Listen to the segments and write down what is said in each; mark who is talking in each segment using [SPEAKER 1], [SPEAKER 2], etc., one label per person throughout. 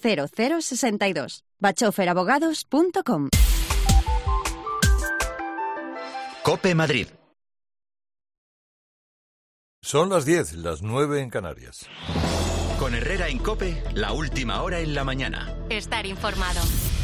[SPEAKER 1] 0062. bachoferabogados.com.
[SPEAKER 2] COPE Madrid.
[SPEAKER 3] Son las 10, las 9 en Canarias.
[SPEAKER 2] Con Herrera en COPE, la última hora en la mañana.
[SPEAKER 4] Estar informado.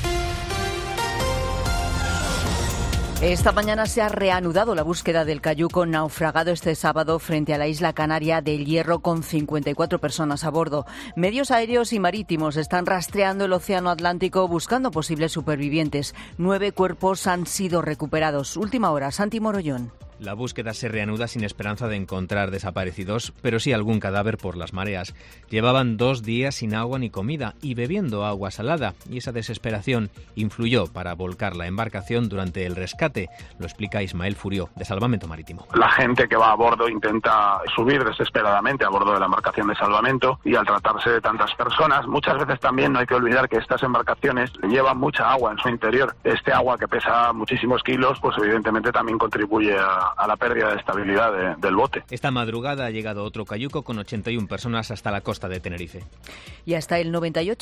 [SPEAKER 5] Esta mañana se ha reanudado la búsqueda del cayuco naufragado este sábado frente a la isla canaria del Hierro con 54 personas a bordo. Medios aéreos y marítimos están rastreando el océano Atlántico buscando posibles supervivientes. 9 cuerpos han sido recuperados. Última hora, Santi Morollón.
[SPEAKER 6] La búsqueda se reanuda sin esperanza de encontrar desaparecidos, pero sí algún cadáver por las mareas. Llevaban 2 días sin agua ni comida y bebiendo agua salada, y esa desesperación influyó para volcar la embarcación durante el rescate. Lo explica Ismael Furió, de Salvamento Marítimo.
[SPEAKER 7] La gente que va a bordo intenta subir desesperadamente a bordo de la embarcación de salvamento, y al tratarse de tantas personas, muchas veces también no hay que olvidar que estas embarcaciones llevan mucha agua en su interior. Este agua, que pesa muchísimos kilos, pues evidentemente también contribuye a la pérdida de estabilidad del bote.
[SPEAKER 6] Esta madrugada ha llegado otro cayuco con 81 personas hasta la costa de Tenerife.
[SPEAKER 5] Y hasta el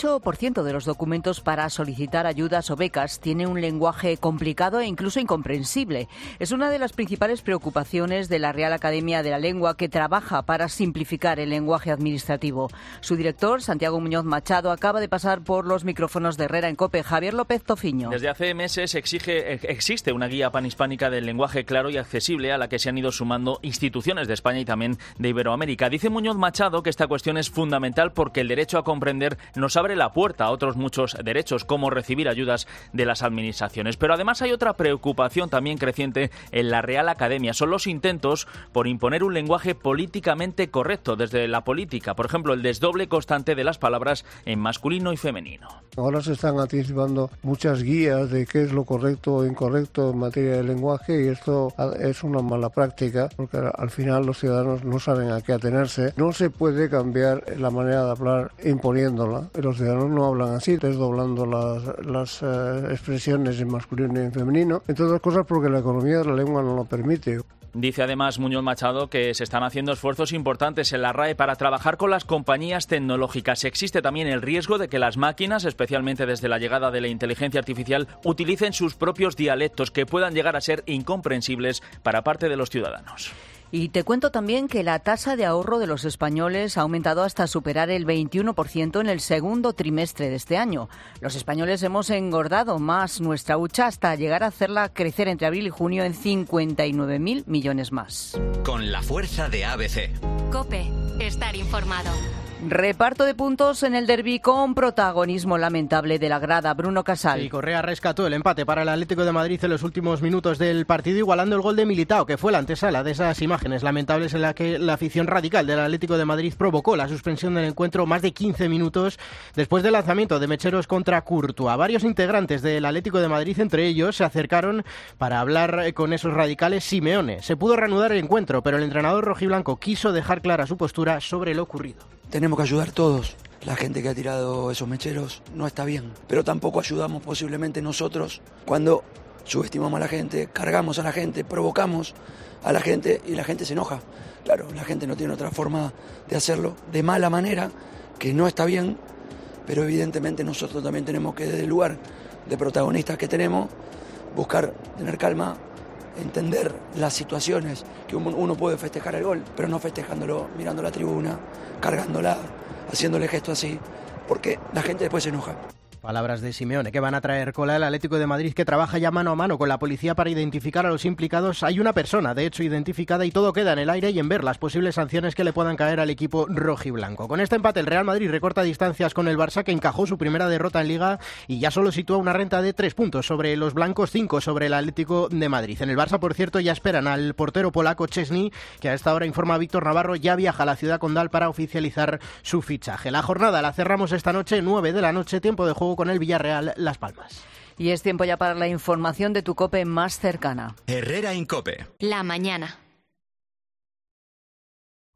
[SPEAKER 5] 98% de los documentos para solicitar ayudas o becas tiene un lenguaje complicado e incluso incomprensible. Es una de las principales preocupaciones de la Real Academia de la Lengua, que trabaja para simplificar el lenguaje administrativo. Su director, Santiago Muñoz Machado, acaba de pasar por los micrófonos de Herrera en COPE. Javier López Tofiño.
[SPEAKER 8] Desde hace meses existe una guía panhispánica del lenguaje claro y accesible, a la que se han ido sumando instituciones de España y también de Iberoamérica. Dice Muñoz Machado que esta cuestión es fundamental porque el derecho a comprender nos abre la puerta a otros muchos derechos, como recibir ayudas de las administraciones. Pero además hay otra preocupación también creciente en la Real Academia. Son los intentos por imponer un lenguaje políticamente correcto desde la política. Por ejemplo, el desdoble constante de las palabras en masculino y femenino.
[SPEAKER 9] Ahora se están anticipando muchas guías de qué es lo correcto o incorrecto en materia de lenguaje, y esto es una mala práctica porque al final los ciudadanos no saben a qué atenerse. No se puede cambiar la manera de hablar imponiéndola. Los ciudadanos no hablan así, desdoblando las expresiones en masculino y en femenino, entre otras cosas porque la economía de la lengua no lo permite.
[SPEAKER 8] Dice además Muñoz Machado que se están haciendo esfuerzos importantes en la RAE para trabajar con las compañías tecnológicas. Existe también el riesgo de que las máquinas, especialmente desde la llegada de la inteligencia artificial, utilicen sus propios dialectos, que puedan llegar a ser incomprensibles para parte de los ciudadanos.
[SPEAKER 5] Y te cuento también que la tasa de ahorro de los españoles ha aumentado hasta superar el 21% en el segundo trimestre de este año. Los españoles hemos engordado más nuestra hucha hasta llegar a hacerla crecer entre abril y junio en 59.000 millones más.
[SPEAKER 2] Con la fuerza de ABC.
[SPEAKER 4] COPE. Estar informado.
[SPEAKER 5] Reparto de puntos en el derbi con protagonismo lamentable de la grada. Bruno Casal.
[SPEAKER 10] Y Correa rescató el empate para el Atlético de Madrid en los últimos minutos del partido, igualando el gol de Militao, que fue la antesala de esas imágenes lamentables en la que la afición radical del Atlético de Madrid provocó la suspensión del encuentro más de 15 minutos después del lanzamiento de mecheros contra Courtois. Varios integrantes del Atlético de Madrid, entre ellos, se acercaron para hablar con esos radicales. Simeone. Se pudo reanudar el encuentro, pero el entrenador rojiblanco quiso dejar clara su postura sobre lo ocurrido.
[SPEAKER 11] Tenemos que ayudar todos. La gente que ha tirado esos mecheros no está bien, pero tampoco ayudamos posiblemente nosotros cuando subestimamos a la gente, cargamos a la gente, provocamos a la gente y la gente se enoja. Claro, la gente no tiene otra forma de hacerlo, de mala manera, que no está bien, pero evidentemente nosotros también tenemos que, desde el lugar de protagonistas que tenemos, buscar tener calma, entender las situaciones, que uno puede festejar el gol, pero no festejándolo, mirando la tribuna, cargándola, haciéndole gesto así, porque la gente después se enoja.
[SPEAKER 10] Palabras de Simeone, que van a traer cola el Atlético de Madrid, que trabaja ya mano a mano con la policía para identificar a los implicados. Hay una persona, de hecho, identificada, y todo queda en el aire y en ver las posibles sanciones que le puedan caer al equipo rojiblanco. Con este empate, el Real Madrid recorta distancias con el Barça, que encajó su primera derrota en Liga y ya solo sitúa una renta de 3 puntos sobre los blancos, 5 sobre el Atlético de Madrid. En el Barça, por cierto, ya esperan al portero polaco Szczesny, que a esta hora, informa Víctor Navarro, ya viaja a la ciudad condal para oficializar su fichaje. La jornada la cerramos esta noche, 9 de la noche, tiempo de juego con el Villarreal Las Palmas.
[SPEAKER 5] Y es tiempo ya para la información de tu COPE más cercana.
[SPEAKER 2] Herrera en COPE.
[SPEAKER 4] La mañana.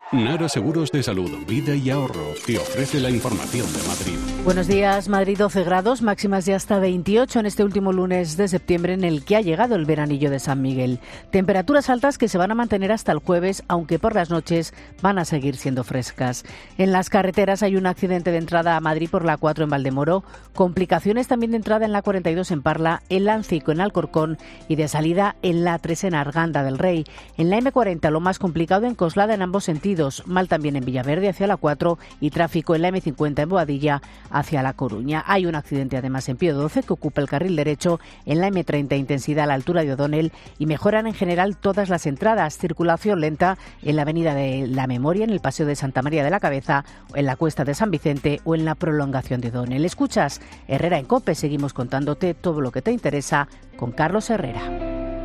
[SPEAKER 12] Nara Seguros de Salud, Vida y Ahorro te ofrece la información de Madrid.
[SPEAKER 13] Buenos días, Madrid 12 grados, máximas de hasta 28 en este último lunes de septiembre en el que ha llegado el veranillo de San Miguel. Temperaturas altas que se van a mantener hasta el jueves, aunque por las noches van a seguir siendo frescas. En las carreteras hay un accidente de entrada a Madrid por la 4 en Valdemoro, complicaciones también de entrada en la 42 en Parla, en Lancico en Alcorcón y de salida en la 3 en Arganda del Rey. En la M40 lo más complicado en Coslada en ambos sentidos, mal también en Villaverde hacia la 4 y tráfico en la M50 en Boadilla hacia La Coruña. Hay un accidente además en Pío 12 que ocupa el carril derecho en la M30 intensidad a la altura de O'Donnell y mejoran en general todas las entradas. Circulación lenta en la avenida de la Memoria, en el paseo de Santa María de la Cabeza, en la cuesta de San Vicente o en la prolongación de O'Donnell. Escuchas Herrera en COPE, seguimos contándote todo lo que te interesa con Carlos Herrera.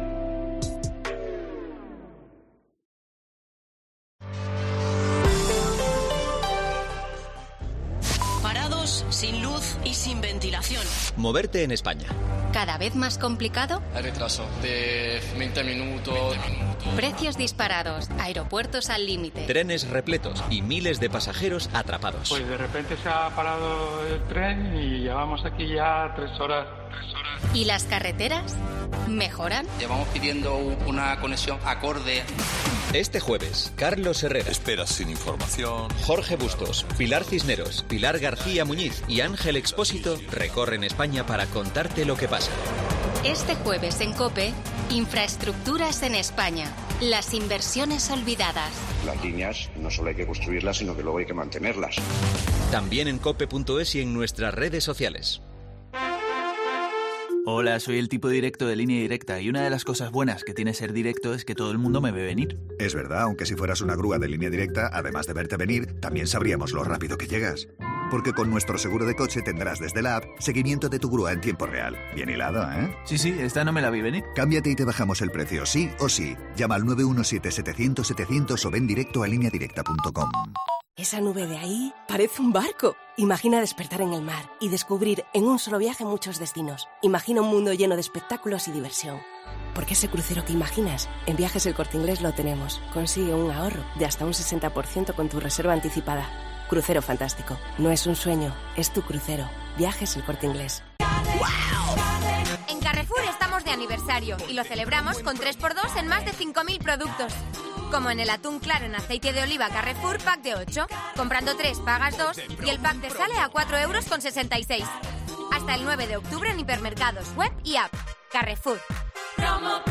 [SPEAKER 14] Sin luz y sin ventilación.
[SPEAKER 2] Moverte en España.
[SPEAKER 4] ¿Cada vez más complicado?
[SPEAKER 15] Hay retraso de 20 minutos.
[SPEAKER 4] Precios disparados, aeropuertos al límite.
[SPEAKER 2] Trenes repletos y miles de pasajeros atrapados.
[SPEAKER 16] Pues de repente se ha parado el tren y llevamos aquí ya 3 horas.
[SPEAKER 4] ¿Y las carreteras? ¿Mejoran?
[SPEAKER 15] Llevamos pidiendo una conexión acorde.
[SPEAKER 2] Este jueves, Carlos Herrera.
[SPEAKER 3] Esperas sin información.
[SPEAKER 2] Jorge Bustos, Pilar Cisneros, Pilar García Muñiz y Ángel Expósito recorren España para contarte lo que pasa.
[SPEAKER 4] Este jueves en COPE, infraestructuras en España. Las inversiones olvidadas.
[SPEAKER 17] Las líneas no solo hay que construirlas, sino que luego hay que mantenerlas.
[SPEAKER 2] También en cope.es y en nuestras redes sociales.
[SPEAKER 18] Hola, soy el tipo directo de Línea Directa y una de las cosas buenas que tiene ser directo es que todo el mundo me ve venir.
[SPEAKER 19] Es verdad, aunque si fueras una grúa de Línea Directa, además de verte venir, también sabríamos lo rápido que llegas. Porque con nuestro seguro de coche tendrás desde la app seguimiento de tu grúa en tiempo real. Bien hilado, ¿eh?
[SPEAKER 18] Sí, esta no me la vi venir.
[SPEAKER 19] Cámbiate y te bajamos el precio, sí o sí. Llama al 917-700-700 o ven directo a lineadirecta.com.
[SPEAKER 14] Esa nube de ahí parece un barco. Imagina despertar en el mar y descubrir en un solo viaje muchos destinos. Imagina un mundo lleno de espectáculos y diversión. Porque ese crucero que imaginas, en Viajes El Corte Inglés lo tenemos. Consigue un ahorro de hasta un 60% con tu reserva anticipada. Crucero fantástico. No es un sueño, es tu crucero. Viajes El Corte Inglés.
[SPEAKER 20] En Carrefour estamos de aniversario y lo celebramos con 3x2 en más de 5.000 productos. Como en el atún claro en aceite de oliva Carrefour pack de 8. Comprando 3 pagas 2 y el pack te sale a 4,66 €. Hasta el 9 de octubre en hipermercados, web y app. Carrefour.
[SPEAKER 21] Promo.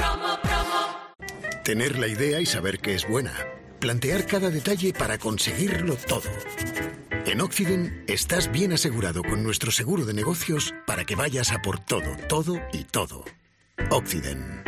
[SPEAKER 21] Tener la idea y saber que es buena. Plantear cada detalle para conseguirlo todo. En Occident estás bien asegurado con nuestro seguro de negocios para que vayas a por todo, todo y todo. Occident.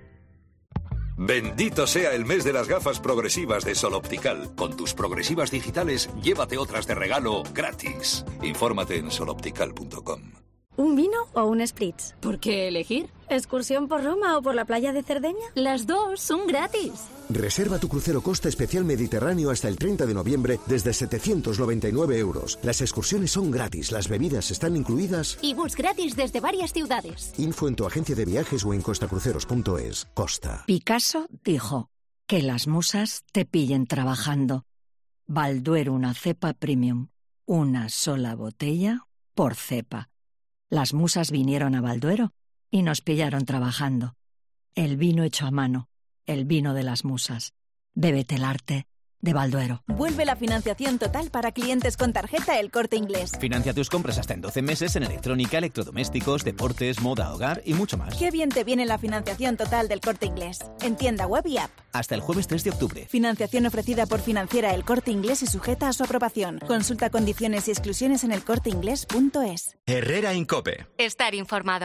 [SPEAKER 22] Bendito sea el mes de las gafas progresivas de Sol Optical. Con tus progresivas digitales, llévate otras de regalo gratis. Infórmate en soloptical.com.
[SPEAKER 23] ¿Un vino o un spritz?
[SPEAKER 24] ¿Por qué elegir?
[SPEAKER 23] ¿Excursión por Roma o por la playa de Cerdeña?
[SPEAKER 24] Las dos son gratis.
[SPEAKER 25] Reserva tu crucero Costa Especial Mediterráneo hasta el 30 de noviembre desde 799 €. Las excursiones son gratis, las bebidas están incluidas.
[SPEAKER 24] Y bus gratis desde varias ciudades.
[SPEAKER 25] Info en tu agencia de viajes o en costacruceros.es. Costa.
[SPEAKER 26] Picasso dijo que las musas te pillen trabajando. Balduero, una cepa premium. Una sola botella por cepa. Las musas vinieron a Balduero y nos pillaron trabajando. El vino hecho a mano, el vino de las musas. Bébete el arte de Balduero.
[SPEAKER 27] Vuelve la financiación total para clientes con tarjeta El Corte Inglés.
[SPEAKER 28] Financia tus compras hasta en 12 meses en electrónica, electrodomésticos, deportes, moda, hogar y mucho más.
[SPEAKER 27] Qué bien te viene la financiación total del Corte Inglés. En tienda web y app.
[SPEAKER 28] Hasta el jueves 3 de octubre.
[SPEAKER 27] Financiación ofrecida por Financiera El Corte Inglés y sujeta a su aprobación. Consulta condiciones y exclusiones en elcorteinglés.es.
[SPEAKER 2] Herrera en COPE.
[SPEAKER 4] Estar informado.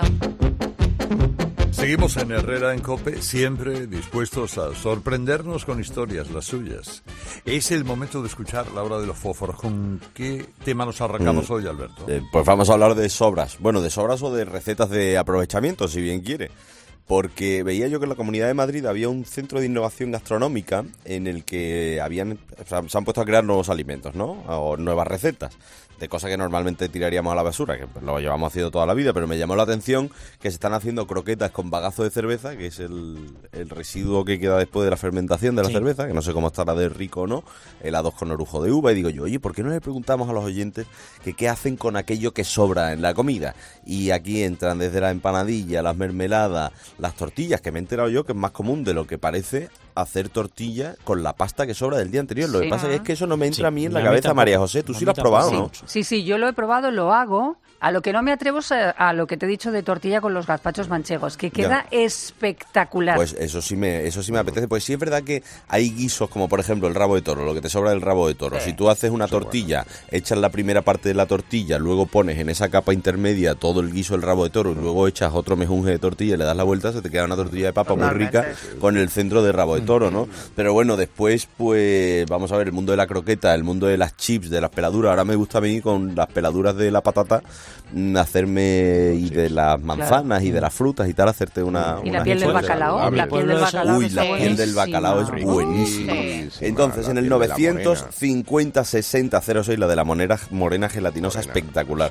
[SPEAKER 3] Seguimos en Herrera en COPE, siempre dispuestos a sorprendernos con historias, las suyas. Es el momento de escuchar la hora de los fósforos. ¿Con qué tema nos arrancamos hoy, Alberto?
[SPEAKER 29] Pues vamos a hablar de sobras. Bueno, de sobras o de recetas de aprovechamiento, si bien quiere.
[SPEAKER 1] porque veía yo que en la Comunidad de Madrid había un centro de innovación gastronómica en el que se han puesto a crear nuevos alimentos, ¿no? O nuevas recetas de cosas que normalmente tiraríamos a la basura, que lo llevamos haciendo toda la vida, pero me llamó la atención que se están haciendo croquetas con bagazo de cerveza, que es el residuo que queda después de la fermentación de la cerveza, que no sé cómo estará de rico o no, helados con orujo de uva, y digo yo, oye, ¿por qué no le preguntamos a los oyentes que qué hacen con aquello que sobra en la comida? Y aquí entran desde la empanadilla, las mermeladas, las tortillas, que me he enterado yo que es más común de lo que parece hacer tortillas con la pasta que sobra del día anterior. Lo que pasa es que eso no me entra a mí en la cabeza, María José. Tú sí lo has probado, ¿no?
[SPEAKER 5] Sí, yo lo he probado, lo hago. A lo que no me atrevo es a lo que te he dicho de tortilla con los gazpachos manchegos, que queda espectacular.
[SPEAKER 1] Pues eso sí me apetece, pues sí es verdad que hay guisos como por ejemplo el rabo de toro, lo que te sobra del rabo de toro. Si tú haces una tortilla, echas la primera parte de la tortilla, luego pones en esa capa intermedia todo el guiso del rabo de toro y luego echas otro mejunje de tortilla y le das la vuelta, se te queda una tortilla de papa muy rica con el centro de rabo de toro, ¿no? Pero bueno, después pues vamos a ver el mundo de la croqueta, el mundo de las chips, de las peladuras. Ahora me gusta a mí con las peladuras de la patata hacerme y de las manzanas y de las frutas y tal, hacerte una...
[SPEAKER 5] Y la piel del bacalao. La piel del bacalao.
[SPEAKER 1] Uy, la piel del bacalao es buenísima. Entonces, en el 950-60-06, la de la morena gelatinosa, espectacular.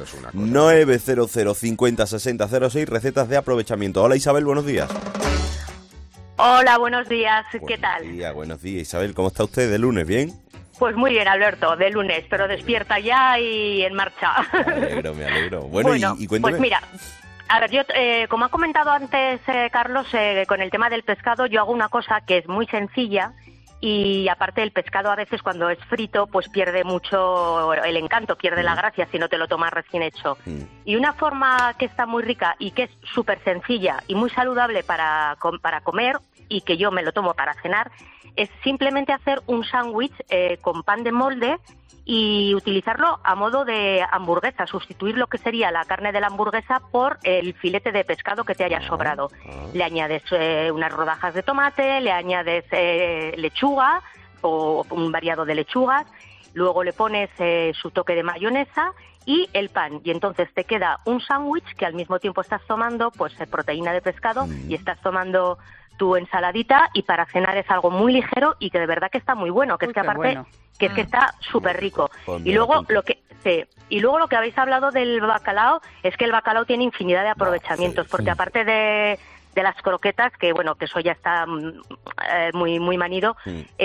[SPEAKER 1] 900-50-60-06, recetas de aprovechamiento. Hola Isabel, buenos días.
[SPEAKER 6] Hola, buenos días, ¿qué tal?
[SPEAKER 1] Buenos días, Isabel, ¿cómo está usted de lunes? ¿Bien?
[SPEAKER 6] Pues muy bien, Alberto, de lunes, pero despierta ya y en marcha.
[SPEAKER 1] Me alegro. Bueno, y cuéntame.
[SPEAKER 6] Pues mira, a ver, yo, como ha comentado antes Carlos, con el tema del pescado, yo hago una cosa que es muy sencilla y aparte el pescado a veces cuando es frito pues pierde mucho el encanto, pierde la gracia si no te lo tomas recién hecho. Y una forma que está muy rica y que es súper sencilla y muy saludable para comer y que yo me lo tomo para cenar es simplemente hacer un sándwich con pan de molde y utilizarlo a modo de hamburguesa, sustituir lo que sería la carne de la hamburguesa por el filete de pescado que te haya sobrado. Le añades unas rodajas de tomate, le añades lechuga o un variado de lechugas, luego le pones su toque de mayonesa y el pan, y entonces te queda un sándwich que al mismo tiempo estás tomando pues proteína de pescado y estás tomando tu ensaladita, y para cenar es algo muy ligero y que de verdad que está muy bueno, que es que aparte que es que está súper rico. Y luego lo que lo que habéis hablado del bacalao es que el bacalao tiene infinidad de aprovechamientos, porque aparte de las croquetas, que bueno, que eso ya está muy muy manido,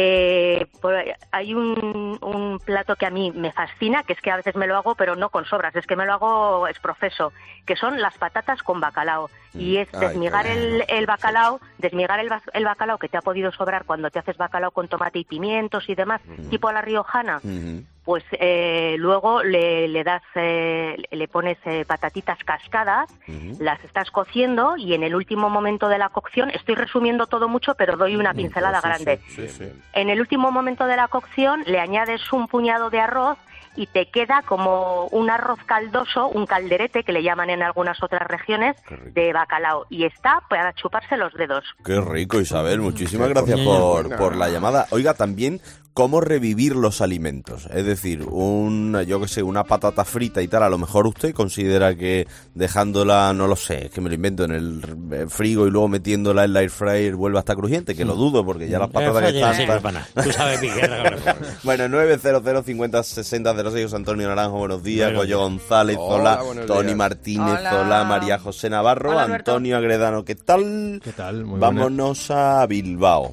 [SPEAKER 6] hay un plato que a mí me fascina, que es que a veces me lo hago, pero no con sobras, es que me lo hago es profeso, que son las patatas con bacalao. Y es desmigar el bacalao, el bacalao que te ha podido sobrar cuando te haces bacalao con tomate y pimientos y demás, tipo a la riojana. Pues luego le pones patatitas cascadas, las estás cociendo y en el último momento de la cocción, estoy resumiendo todo mucho, pero doy una pincelada grande. En el último momento de la cocción le añades un puñado de arroz y te queda como un arroz caldoso, un calderete, que le llaman en algunas otras regiones, de bacalao. Y está para chuparse los dedos.
[SPEAKER 1] Qué rico, Isabel. Muchísimas gracias por la llamada. Oiga, también cómo revivir los alimentos. Es decir, una patata frita y tal, a lo mejor usted considera que dejándola, no lo sé, es que me lo invento, en el frigo y luego metiéndola en la air fryer vuelve a estar crujiente, que lo dudo, porque ya las patatas que están...
[SPEAKER 7] Tú sabes, Miguel.
[SPEAKER 1] Bueno, 900-50-60-06, José Antonio Naranjo, buenos días, Goyo González, hola, Tony Martínez, hola, María José Navarro, hola, Antonio Agredano, ¿qué tal?
[SPEAKER 7] ¿Qué tal? Muy
[SPEAKER 1] Vámonos a Bilbao.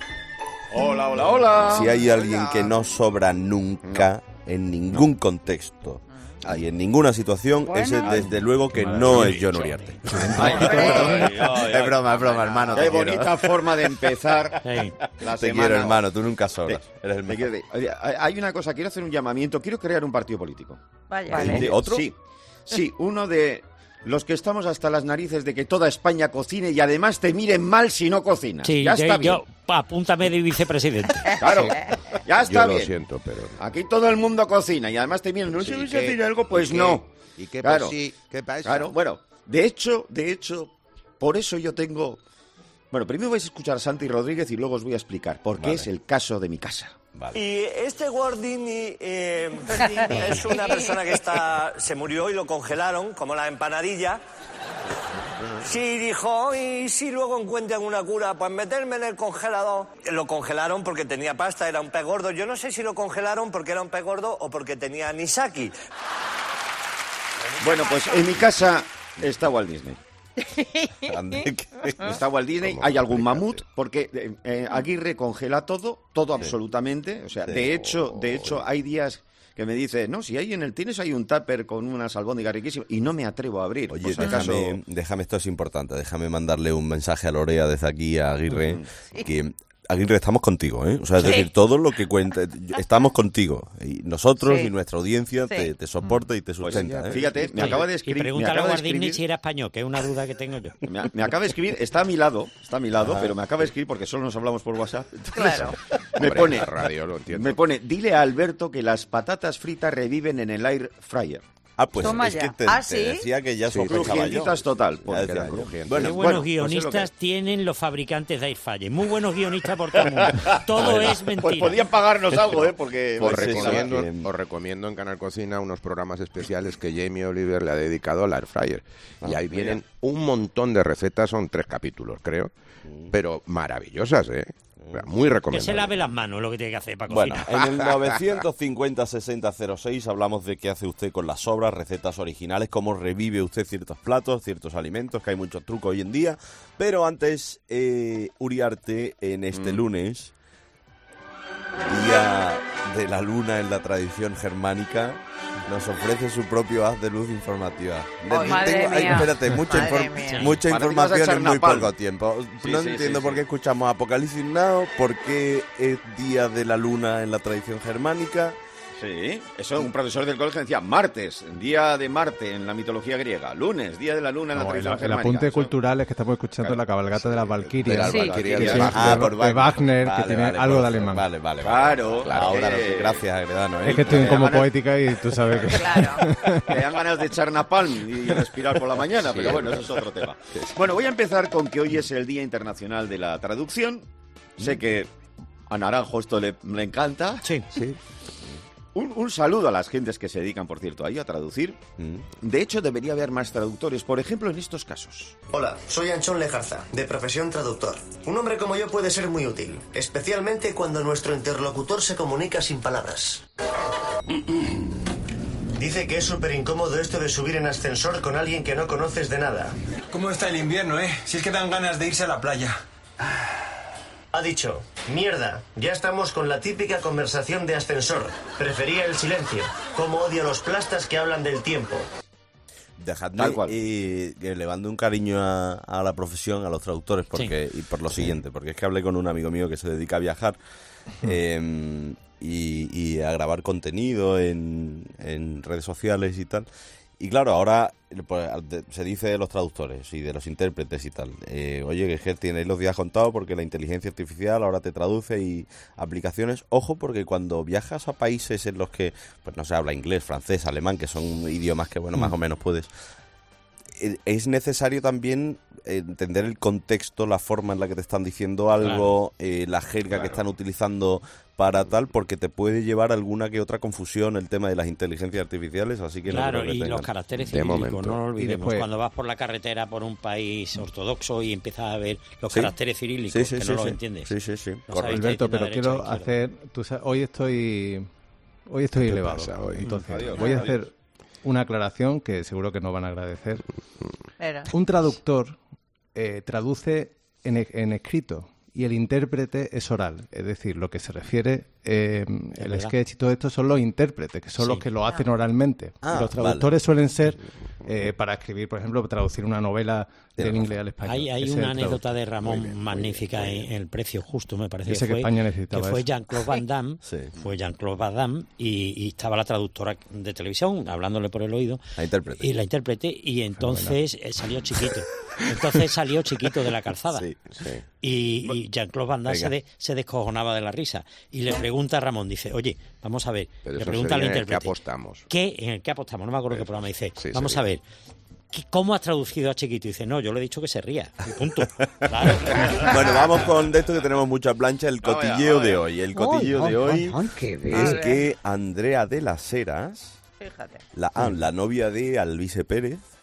[SPEAKER 8] Hola.
[SPEAKER 1] Si hay alguien que no sobra nunca, en ningún contexto y en ninguna situación, ese desde luego que no es John Uriarte. Es broma, hermano.
[SPEAKER 8] Qué bonita forma de empezar la semana.
[SPEAKER 1] Te quiero, hermano, tú nunca sobras. Eres el mejor.
[SPEAKER 8] Hay una cosa, quiero hacer un llamamiento, quiero crear un partido político.
[SPEAKER 5] Vale.
[SPEAKER 1] ¿Otro?
[SPEAKER 8] Sí, uno de los que estamos hasta las narices de que toda España cocine y además te miren mal si no cocinas.
[SPEAKER 7] Sí,
[SPEAKER 8] ya está bien.
[SPEAKER 7] Apúntame de vicepresidente.
[SPEAKER 8] Claro, ya está bien.
[SPEAKER 9] Yo lo siento, pero...
[SPEAKER 8] Aquí todo el mundo cocina y además te miran, ¿no se vais a decir algo? Pues no.
[SPEAKER 9] ¿Y qué
[SPEAKER 8] claro.
[SPEAKER 9] ¿Qué pasa?
[SPEAKER 8] Claro, bueno, de hecho, por eso yo tengo... Bueno, primero vais a escuchar a Santi Rodríguez y luego os voy a explicar por qué es el caso de mi casa.
[SPEAKER 10] Vale. Y este Guardini es una persona que se murió y lo congelaron, como la empanadilla. Sí, dijo, y si luego encuentran una cura, pues meterme en el congelador. Lo congelaron porque tenía pasta, era un pez gordo. Yo no sé si lo congelaron porque era un pez gordo o porque tenía anisaki.
[SPEAKER 8] Bueno, pues en mi casa está Walt Disney. Está Walt Disney, hay algún mamut, porque Aguirre congela todo absolutamente. O sea, de hecho, hay días que me dice, no, si hay tienes ahí un tupper con unas albóndigas riquísimas, y no me atrevo a abrir.
[SPEAKER 1] Oye, déjame, esto es importante, déjame mandarle un mensaje a Lorea desde aquí a Aguirre, que Aguirre, estamos contigo, ¿eh? O sea, es decir, todo lo que cuenta, estamos contigo. Y nosotros y nuestra audiencia te soporta y te sustenta.
[SPEAKER 8] Pues, fíjate, me acaba de escribir.
[SPEAKER 7] Y pregúntale a Walt Disney si era español, que es una duda que tengo yo.
[SPEAKER 8] Me acaba de escribir, está a mi lado, pero me acaba de escribir porque solo nos hablamos por WhatsApp. Claro. Me pone, dile a Alberto que las patatas fritas reviven en el air fryer.
[SPEAKER 1] Pues toma es que te decía que ya sospechaba yo.
[SPEAKER 8] Total.
[SPEAKER 7] Buenos guionistas tienen los fabricantes de Airfryer. Muy buenos guionistas por todo el mundo. Todo es mentira.
[SPEAKER 8] Pues podían pagarnos algo, porque...
[SPEAKER 9] Os recomiendo en Canal Cocina unos programas especiales que Jamie Oliver le ha dedicado al Airfryer. Y ahí vienen un montón de recetas, son 3 capítulos, creo, pero maravillosas, Muy recomendable.
[SPEAKER 7] Que se lave las manos, lo que tiene que hacer para cocinar.
[SPEAKER 1] Bueno, en el 950-6006 hablamos de qué hace usted con las sobras, recetas originales, cómo revive usted ciertos platos, ciertos alimentos, que hay muchos trucos hoy en día. Pero antes, Uriarte, en este lunes, Día de la Luna en la tradición germánica, nos ofrece su propio haz de luz informativa. Espérate, mucha información en muy poco tiempo. No entiendo por qué escuchamos Apocalipsis Now, por qué es Día de la Luna en la tradición germánica.
[SPEAKER 8] Sí, eso un profesor del colegio decía martes, día de Marte en la mitología griega, lunes, día de la luna en la tradición germánica.
[SPEAKER 11] El apunte cultural es que estamos escuchando la cabalgata de las Valquirias.
[SPEAKER 8] De
[SPEAKER 11] Wagner, que tiene algo de alemán.
[SPEAKER 8] Vale. Claro.
[SPEAKER 1] Ahora gracias, Agredano.
[SPEAKER 11] Es que estoy como poética y tú sabes que...
[SPEAKER 8] Claro. Me dan ganas de echar napalm y respirar por la mañana, pero bueno, eso es otro tema. Bueno, voy a empezar con que hoy es el Día Internacional de la Traducción. Sé que a Naranjo esto le encanta.
[SPEAKER 7] Sí.
[SPEAKER 8] Un saludo a las gentes que se dedican, por cierto, ahí a traducir. De hecho, debería haber más traductores, por ejemplo, en estos casos.
[SPEAKER 12] Hola, soy Anchón Lejarza, de profesión traductor. Un hombre como yo puede ser muy útil, especialmente cuando nuestro interlocutor se comunica sin palabras. Dice que es súper incómodo esto de subir en ascensor con alguien que no conoces de nada.
[SPEAKER 10] ¿Cómo está el invierno, Si es que dan ganas de irse a la playa.
[SPEAKER 12] Ha dicho, mierda, ya estamos con la típica conversación de ascensor. Prefería el silencio. Cómo odio a los plastas que hablan del tiempo.
[SPEAKER 1] Dejadme elevando un cariño a la profesión, a los traductores, y por lo siguiente, porque es que hablé con un amigo mío que se dedica a viajar y a grabar contenido en redes sociales y tal. Y claro, ahora pues, se dice de los traductores y de los intérpretes y tal. Oye, que tenéis los días contados porque la inteligencia artificial ahora te traduce y aplicaciones. Ojo, porque cuando viajas a países en los que pues no se habla inglés, francés, alemán, que son idiomas que, bueno, más o menos puedes... Es necesario también entender el contexto, la forma en la que te están diciendo algo, la jerga que están utilizando para tal, porque te puede llevar alguna que otra confusión el tema de las inteligencias artificiales, así que
[SPEAKER 7] claro,
[SPEAKER 1] no creo que
[SPEAKER 7] y los caracteres cirílicos, no lo olvidemos. Después, cuando vas por la carretera por un país ortodoxo y empiezas a ver los caracteres cirílicos, que no los entiendes.
[SPEAKER 1] Sí.
[SPEAKER 7] No
[SPEAKER 11] Alberto, pero quiero hacer... Hoy estoy elevado. Entonces, voy a hacer una aclaración que seguro que no van a agradecer. Un traductor traduce en escrito y el intérprete es oral. Es decir, lo que se refiere, el sketch y todo esto son los intérpretes, que son los que lo hacen oralmente. Y los traductores suelen ser, para escribir, por ejemplo, traducir una novela del inglés al español.
[SPEAKER 7] Hay una anécdota de Ramón magnífica en El precio justo, me parece
[SPEAKER 11] que fue,
[SPEAKER 7] España
[SPEAKER 11] necesitaba
[SPEAKER 7] que fue Jean-Claude Van Damme, fue Jean-Claude Van Damme y estaba la traductora de televisión hablándole por el oído, la intérprete, y entonces salió chiquito. Entonces salió chiquito de la calzada. Y Jean-Claude Van Damme se descojonaba de la risa y le pregunta a Ramón, dice, oye, vamos a ver, le pregunta al intérprete, ¿en el que apostamos? No me acuerdo qué programa. Dice, vamos a ver, ¿cómo has traducido a chiquito? Y dice, no, yo le he dicho que se ría. Y punto. Claro.
[SPEAKER 1] Bueno, vamos con esto que tenemos mucha plancha, el cotilleo de hoy. El cotilleo de hoy es que Andrea de las Heras, la novia de Alvise Pérez,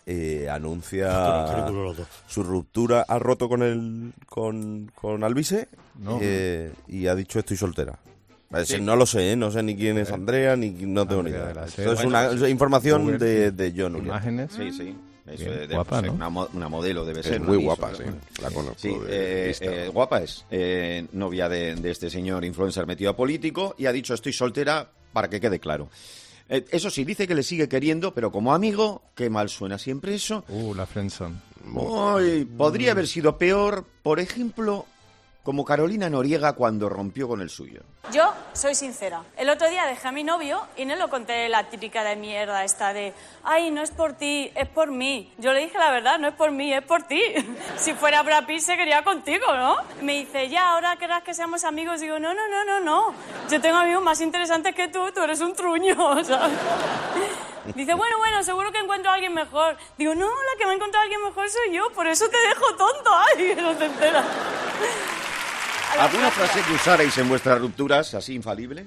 [SPEAKER 1] anuncia su ruptura. Ha roto con Alvise y ha dicho estoy soltera. No lo sé, no sé ni quién es Andrea, ni no tengo ni idea. Esto es una información de John Uriel.
[SPEAKER 11] Imágenes.
[SPEAKER 8] Sí. Eso
[SPEAKER 11] bien, guapa, ¿no?
[SPEAKER 8] Una modelo debe ser.
[SPEAKER 9] Muy guapa, sí. La conozco.
[SPEAKER 8] Sí, guapa es. Novia de este señor influencer metido a político y ha dicho estoy soltera para que quede claro. Eso sí, dice que le sigue queriendo, pero como amigo, qué mal suena siempre eso.
[SPEAKER 11] La friendzone.
[SPEAKER 8] Podría haber sido peor, por ejemplo, como Carolina Noriega cuando rompió con el suyo.
[SPEAKER 13] Yo soy sincera. El otro día dejé a mi novio y no lo conté la típica de mierda esta de ay, no es por ti, es por mí. Yo le dije la verdad, no es por mí, es por ti. Si fuera Brad Pitt se quería contigo, ¿no? Me dice, ya, ahora querrás que seamos amigos. Digo, no. Yo tengo amigos más interesantes que tú eres un truño, ¿sabes? Dice, bueno, seguro que encuentro a alguien mejor. Digo, no, la que me ha encontrado a alguien mejor soy yo, por eso te dejo tonto. Ay, que no te enteras.
[SPEAKER 8] ¿Alguna frase que usarais en vuestras rupturas, así infalible?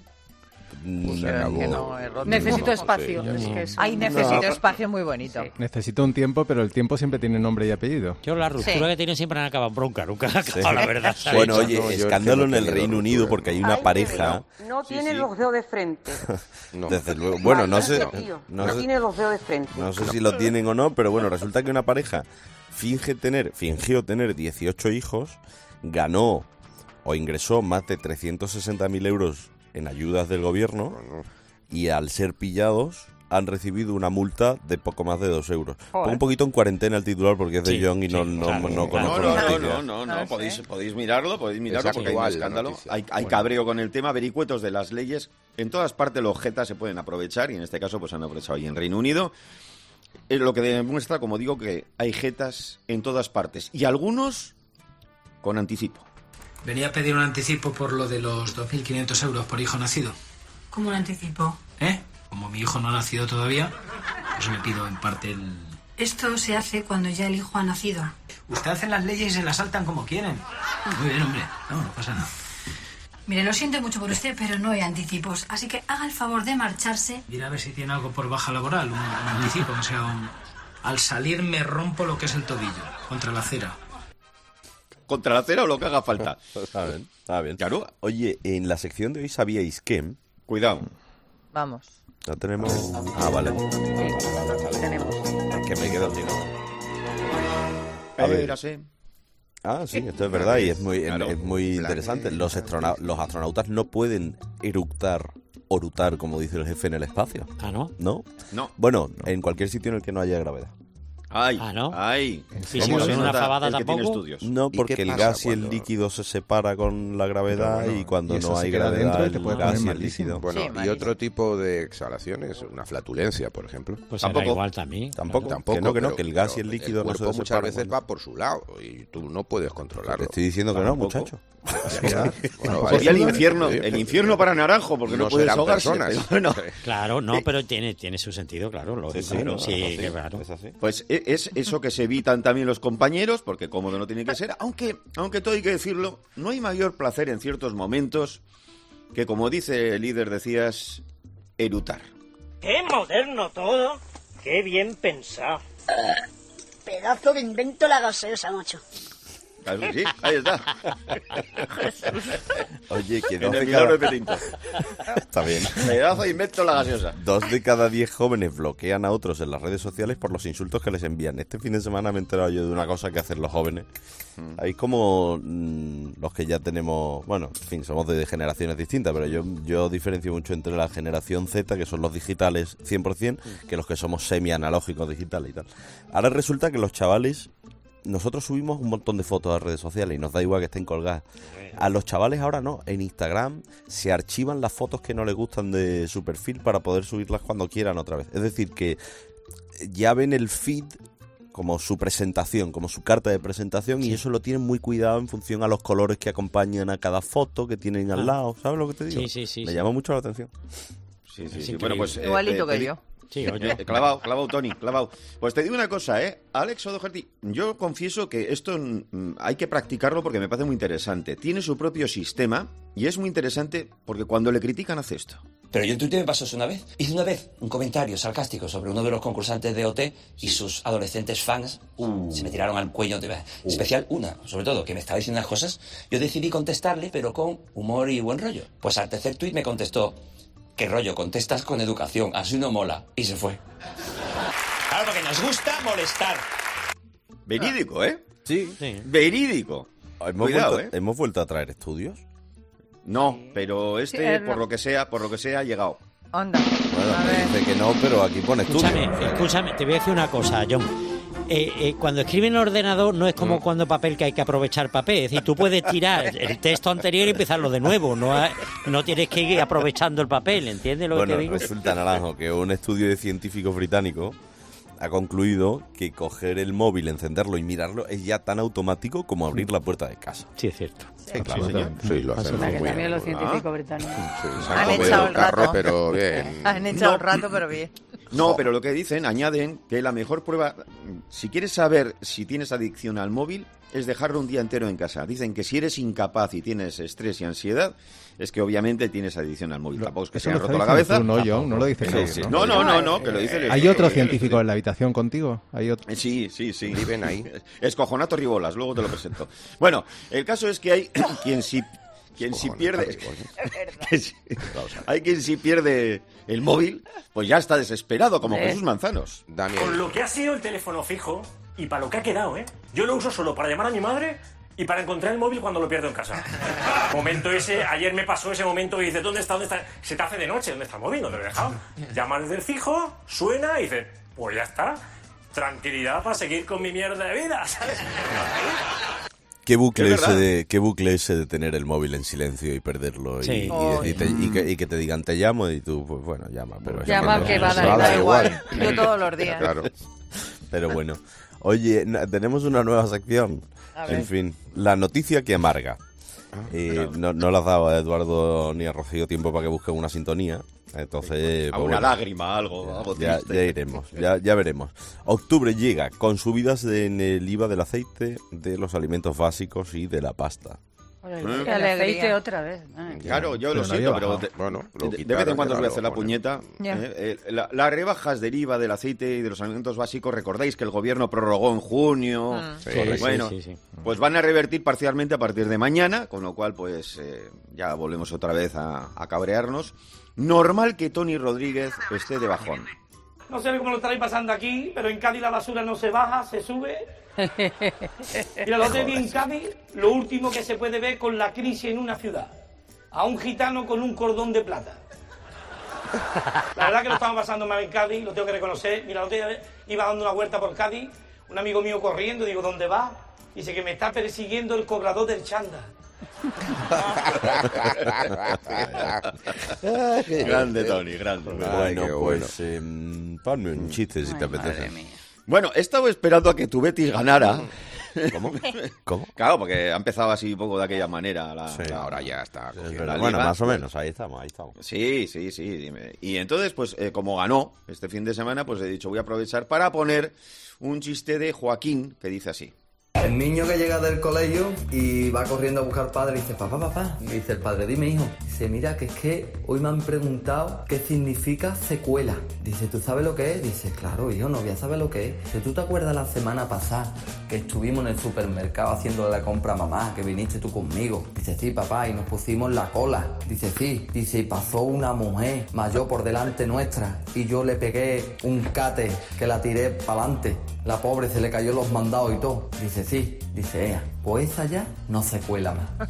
[SPEAKER 14] Necesito espacio. Necesito espacio muy bonito.
[SPEAKER 11] Sí. Necesito un tiempo, pero el tiempo siempre tiene nombre y apellido.
[SPEAKER 7] Yo la ruptura que tienen siempre han acabado bronca, nunca han acabado, la verdad.
[SPEAKER 1] Bueno, oye, escándalo en el Reino Unido porque hay una pareja...
[SPEAKER 15] No tiene los dedos de frente.
[SPEAKER 1] Desde luego. Bueno, no sé...
[SPEAKER 15] No tiene los dedos de frente.
[SPEAKER 1] No sé si lo tienen o no, pero bueno, resulta que una pareja fingió tener 18 hijos, ganó o ingresó más de 360.000 euros en ayudas del gobierno y al ser pillados han recibido una multa de poco más de 2 euros. Pongo un poquito en cuarentena el titular porque es de John y no conozco la noticia.
[SPEAKER 8] Podéis mirarlo porque hay un escándalo. Hay cabreo con el tema, vericuetos de las leyes. En todas partes los jetas se pueden aprovechar y en este caso pues han aprovechado ahí en Reino Unido. Lo que demuestra, como digo, que hay jetas en todas partes y algunos con anticipo.
[SPEAKER 16] Venía a pedir un anticipo por lo de los 2.500 euros por hijo nacido.
[SPEAKER 17] ¿Cómo un anticipo?
[SPEAKER 16] Como mi hijo no ha nacido todavía, pues me pido en parte el...
[SPEAKER 17] Esto se hace cuando ya el hijo ha nacido.
[SPEAKER 16] Usted hace las leyes y se las saltan como quieren. Muy bien, hombre. No pasa nada.
[SPEAKER 17] Mire, lo siento mucho por usted, pero no hay anticipos. Así que haga el favor de marcharse.
[SPEAKER 16] Mira a ver si tiene algo por baja laboral, un anticipo. O sea, al salir me rompo lo que es el tobillo, contra la acera.
[SPEAKER 8] Contra la acera o lo que haga falta.
[SPEAKER 1] Está bien.
[SPEAKER 8] Claro.
[SPEAKER 1] Oye, en la sección de hoy sabíais que...
[SPEAKER 8] Cuidado.
[SPEAKER 14] Vamos.
[SPEAKER 1] Ya tenemos... vale.
[SPEAKER 14] Sí, tenemos.
[SPEAKER 1] Es que me quedo sin...
[SPEAKER 8] Espérase.
[SPEAKER 1] Sí, esto es verdad y es muy interesante. Los astronautas no pueden orutar, como dice el jefe, en el espacio.
[SPEAKER 7] ¿Ah, no?
[SPEAKER 1] ¿No?
[SPEAKER 8] No.
[SPEAKER 1] Bueno, en cualquier sitio en el que no haya gravedad.
[SPEAKER 7] ¿No?
[SPEAKER 16] ¿Y si en una fabada tampoco?
[SPEAKER 1] No, porque el gas y el líquido se separa con la gravedad y cuando no hay gravedad el gas y el líquido.
[SPEAKER 9] Bueno, y otro tipo de exhalaciones, una flatulencia, por ejemplo.
[SPEAKER 7] Pues tampoco. Igual también.
[SPEAKER 1] Tampoco, que el gas y el líquido
[SPEAKER 9] no se separan. Muchas veces va por su lado y tú no puedes controlarlo.
[SPEAKER 1] Te estoy diciendo que no, muchacho.
[SPEAKER 8] Sería el infierno para Naranjo, porque no puedes ahogarse.
[SPEAKER 7] Claro, no, pero tiene su sentido, claro. Sí, claro.
[SPEAKER 8] Pues es eso que se evitan también los compañeros, porque cómodo no tiene que ser, aunque todo hay que decirlo, no hay mayor placer en ciertos momentos que, como dice el líder, decías, erutar.
[SPEAKER 18] ¡Qué moderno todo! ¡Qué bien pensado!
[SPEAKER 19] Pedazo de invento la gaseosa, macho.
[SPEAKER 8] Claro, sí, ahí está.
[SPEAKER 1] Oye, que
[SPEAKER 8] está bien. Pedazo de invento la gaseosa.
[SPEAKER 1] 2 de cada 10 jóvenes bloquean a otros en las redes sociales por los insultos que les envían. Este fin de semana me he enterado yo de una cosa que hacen los jóvenes. Hay como los que ya tenemos, bueno, en fin, somos de generaciones distintas, pero yo diferencio mucho entre la generación Z, que son los digitales 100%, que los que somos semi-analógicos digitales y tal. Ahora resulta que los chavales... Nosotros subimos un montón de fotos a redes sociales y nos da igual que estén colgadas. A los chavales ahora no. En Instagram se archivan las fotos que no les gustan de su perfil para poder subirlas cuando quieran otra vez. Es decir, que ya ven el feed como su presentación, como su carta de presentación, y eso lo tienen muy cuidado en función a los colores que acompañan a cada foto que tienen al lado. ¿Sabes lo que te digo?
[SPEAKER 7] Sí.
[SPEAKER 1] Me llama mucho la atención.
[SPEAKER 8] Sí. Bueno, pues
[SPEAKER 14] igualito que yo.
[SPEAKER 7] Sí, oye.
[SPEAKER 8] Clavado, Tony, clavado. Pues te digo una cosa, Alex O'Doherty, yo confieso que esto hay que practicarlo porque me parece muy interesante. Tiene su propio sistema y es muy interesante porque cuando le critican hace esto.
[SPEAKER 20] Pero yo en Twitter me pasó eso una vez. Hice una vez un comentario sarcástico sobre uno de los concursantes de OT y sus adolescentes fans se me tiraron al cuello. Especial una, sobre todo, que me estaba diciendo unas cosas. Yo decidí contestarle, pero con humor y buen rollo. Pues al tercer tuit me contestó: ¿qué rollo? Contestas con educación, así no mola. Y se fue. Claro, porque nos gusta molestar.
[SPEAKER 8] Verídico, ¿eh?
[SPEAKER 1] Sí.
[SPEAKER 8] Verídico.
[SPEAKER 1] Cuidado, ¿Hemos vuelto a traer estudios?
[SPEAKER 8] No, pero por lo que sea, ha llegado.
[SPEAKER 14] Onda.
[SPEAKER 1] Bueno, me dice que no, pero aquí pone estudios.
[SPEAKER 7] Escúchame, te voy a decir una cosa, John. Cuando escribe en el ordenador no es como cuando papel, que hay que aprovechar papel. Es decir, tú puedes tirar el texto anterior y empezarlo de nuevo. No tienes que ir aprovechando el papel, ¿entiendes lo que te digo?
[SPEAKER 1] Resulta, Naranjo, que un estudio de científicos británicos ha concluido que coger el móvil, encenderlo y mirarlo es ya tan automático como abrir la puerta de casa.
[SPEAKER 7] Sí, es cierto.
[SPEAKER 9] Sí, claro, sí, lo hacen muy bien.
[SPEAKER 5] También los científicos británicos.
[SPEAKER 14] Han echado el rato.
[SPEAKER 9] Pero bien.
[SPEAKER 14] Han echado el rato, pero bien.
[SPEAKER 8] No, pero lo que dicen, añaden que la mejor prueba, si quieres saber si tienes adicción al móvil, es dejarlo un día entero en casa. Dicen que si eres incapaz y tienes estrés y ansiedad, es que obviamente tienes adicción al móvil. Tampoco es que se haya roto la cabeza.
[SPEAKER 11] Tú, no, John, no lo dices
[SPEAKER 8] sí. No, que lo dice el
[SPEAKER 11] ¿Hay otro científico en la habitación contigo? ¿Hay otro?
[SPEAKER 8] Sí. Viven ahí. Escojonato Ribolas, luego te lo presento. Bueno, el caso es que hay quien sí pierde... Hay quien sí pierde el móvil, pues ya está desesperado, como Jesús Manzanos.
[SPEAKER 18] Con lo que ha sido el teléfono fijo y para lo que ha quedado, Yo lo uso solo para llamar a mi madre y para encontrar el móvil cuando lo pierdo en casa. Momento ese, ayer me pasó ese momento y dices, ¿dónde está? Se te hace de noche, ¿dónde está el móvil? No te lo he dejado. Llamas desde el fijo, suena y dices, pues ya está. Tranquilidad para seguir con mi mierda de vida, ¿sabes?
[SPEAKER 1] ¿Qué bucle ese de tener el móvil en silencio y perderlo y que te digan te llamo y tú, pues bueno, llama. Pero
[SPEAKER 14] llama que va a dar igual. Yo todos los días.
[SPEAKER 1] Claro. Pero bueno. Oye, tenemos una nueva sección. En fin, la noticia que amarga. No le has dado a Eduardo ni a Rocío tiempo para que busquen una sintonía. Entonces,
[SPEAKER 8] pues una lágrima, algo
[SPEAKER 1] ya iremos, ya veremos. Octubre llega con subidas en el IVA del aceite, de los alimentos básicos y de la pasta.
[SPEAKER 5] El aceite otra vez.
[SPEAKER 8] Claro, yo lo siento, pero de vez en cuando os voy a hacer la puñeta. Las rebajas del IVA del aceite y de los alimentos básicos, recordáis que el gobierno prorrogó en junio. Pues van a revertir parcialmente a partir de mañana, con lo cual pues ya volvemos otra vez a cabrearnos. Normal que Toni Rodríguez esté de bajón.
[SPEAKER 21] No sé cómo lo estaréis pasando aquí, pero en Cádiz la basura no se baja, se sube. Mira, lo de en Cádiz, lo último que se puede ver con la crisis en una ciudad. A un gitano con un cordón de plata. La verdad que lo estamos pasando mal en Cádiz, lo tengo que reconocer. Mira, el otro día iba dando una vuelta por Cádiz, un amigo mío corriendo, digo, ¿dónde va? Dice que me está persiguiendo el cobrador del chándal.
[SPEAKER 8] Grande, Toni, grande.
[SPEAKER 1] Bueno, pues ponme un chiste si te apetece.
[SPEAKER 8] Bueno, he estado esperando a que tu Betis ganara.
[SPEAKER 1] ¿Cómo?
[SPEAKER 8] Claro, porque ha empezado así un poco de aquella manera.
[SPEAKER 9] Ahora ya está.
[SPEAKER 1] Bueno, más o menos, ahí estamos.
[SPEAKER 8] Sí. Y entonces, pues como ganó este fin de semana, pues he dicho, voy a aprovechar para poner un chiste de Joaquín que dice así.
[SPEAKER 22] El niño que llega del colegio y va corriendo a buscar padre y dice, papá, me dice el padre, dime hijo, dice, mira que es que hoy me han preguntado qué significa secuela. Dice, ¿tú sabes lo que es? Dice, claro hijo, no voy a saber lo que es. Dice, ¿tú te acuerdas la semana pasada que estuvimos en el supermercado haciéndole la compra a mamá, que viniste tú conmigo? Dice, sí papá, y nos pusimos la cola. Dice, sí. Dice, y pasó una mujer mayor por delante nuestra y yo le pegué un cate que la tiré para adelante. La pobre se le cayó los mandados y todo. Dice, sí. Dice ella, pues esa ya no se cuela más.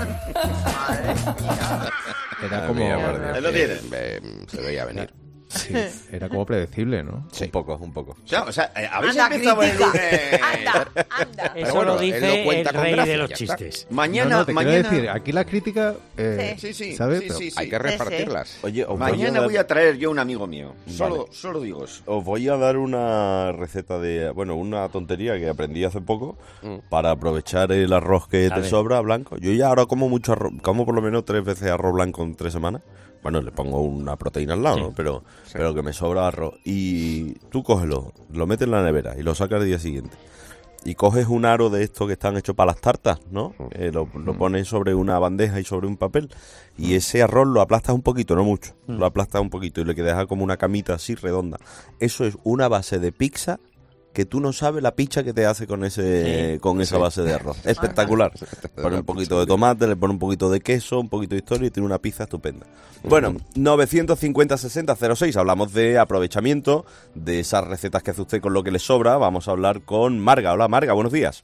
[SPEAKER 11] Era como...
[SPEAKER 9] Se veía venir.
[SPEAKER 11] Sí, era como predecible, ¿no?
[SPEAKER 1] Sí. Un poco.
[SPEAKER 8] O sea, habéis empezado el lunes.
[SPEAKER 14] Anda.
[SPEAKER 7] Eso bueno, lo dice el rey de los chistes.
[SPEAKER 8] Mañana...
[SPEAKER 11] Quiero decir, aquí la crítica...
[SPEAKER 8] Sí.
[SPEAKER 11] ¿sabes?
[SPEAKER 8] Sí.
[SPEAKER 9] Hay que repartirlas.
[SPEAKER 1] Oye,
[SPEAKER 8] mañana voy a traer yo un amigo mío. Solo digo eso.
[SPEAKER 1] Os voy a dar una receta una tontería que aprendí hace poco para aprovechar el arroz que te sobra blanco. Yo ya ahora como mucho arroz, como por lo menos 3 veces arroz blanco en 3 semanas. Bueno, le pongo una proteína al lado, ¿no? Pero que me sobra arroz. Y tú cógelo, lo metes en la nevera y lo sacas el día siguiente. y coges un aro de estos que están hechos para las tartas, ¿no? Lo pones sobre una bandeja y sobre un papel, y ese arroz lo aplastas un poquito, no mucho, lo aplastas un poquito y le dejas como una camita así redonda. Eso es una base de pizza que tú no sabes la picha que te hace con esa base de arroz. Espectacular. Pone un poquito de tomate, le pone un poquito de queso, un poquito de historia y tiene una pizza estupenda. Bueno, 950-60-06, hablamos de aprovechamiento, de esas recetas que hace usted con lo que le sobra. Vamos a hablar con Marga. Hola, Marga, buenos días.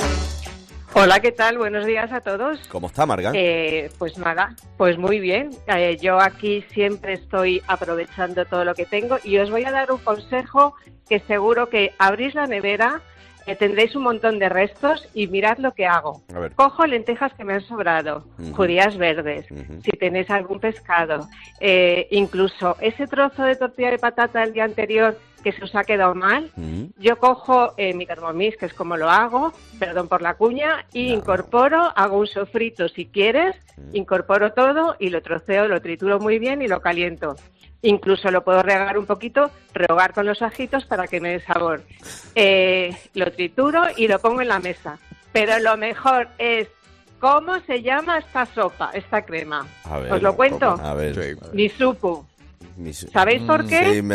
[SPEAKER 2] Hola, ¿qué tal? Buenos días a todos.
[SPEAKER 1] ¿Cómo está, Marga?
[SPEAKER 2] Pues nada, pues muy bien. Yo aquí siempre estoy aprovechando todo lo que tengo y os voy a dar un consejo que seguro que abrís la nevera, tendréis un montón de restos y mirad lo que hago. Cojo lentejas que me han sobrado, judías verdes, si tenéis algún pescado, incluso ese trozo de tortilla de patata del día anterior que se os ha quedado mal, yo cojo mi Thermomix, que es como lo hago, perdón por la cuña, y incorporo, hago un sofrito si quieres, incorporo todo y lo troceo, lo trituro muy bien y lo caliento. Incluso lo puedo rehogar un poquito, rehogar con los ajitos para que me dé sabor. Lo trituro y lo pongo en la mesa. Pero lo mejor es, ¿cómo se llama esta sopa, esta crema? ¿Os lo cuento?
[SPEAKER 1] A ver.
[SPEAKER 2] Nisupu. ¿Sabéis por qué?
[SPEAKER 1] Sí,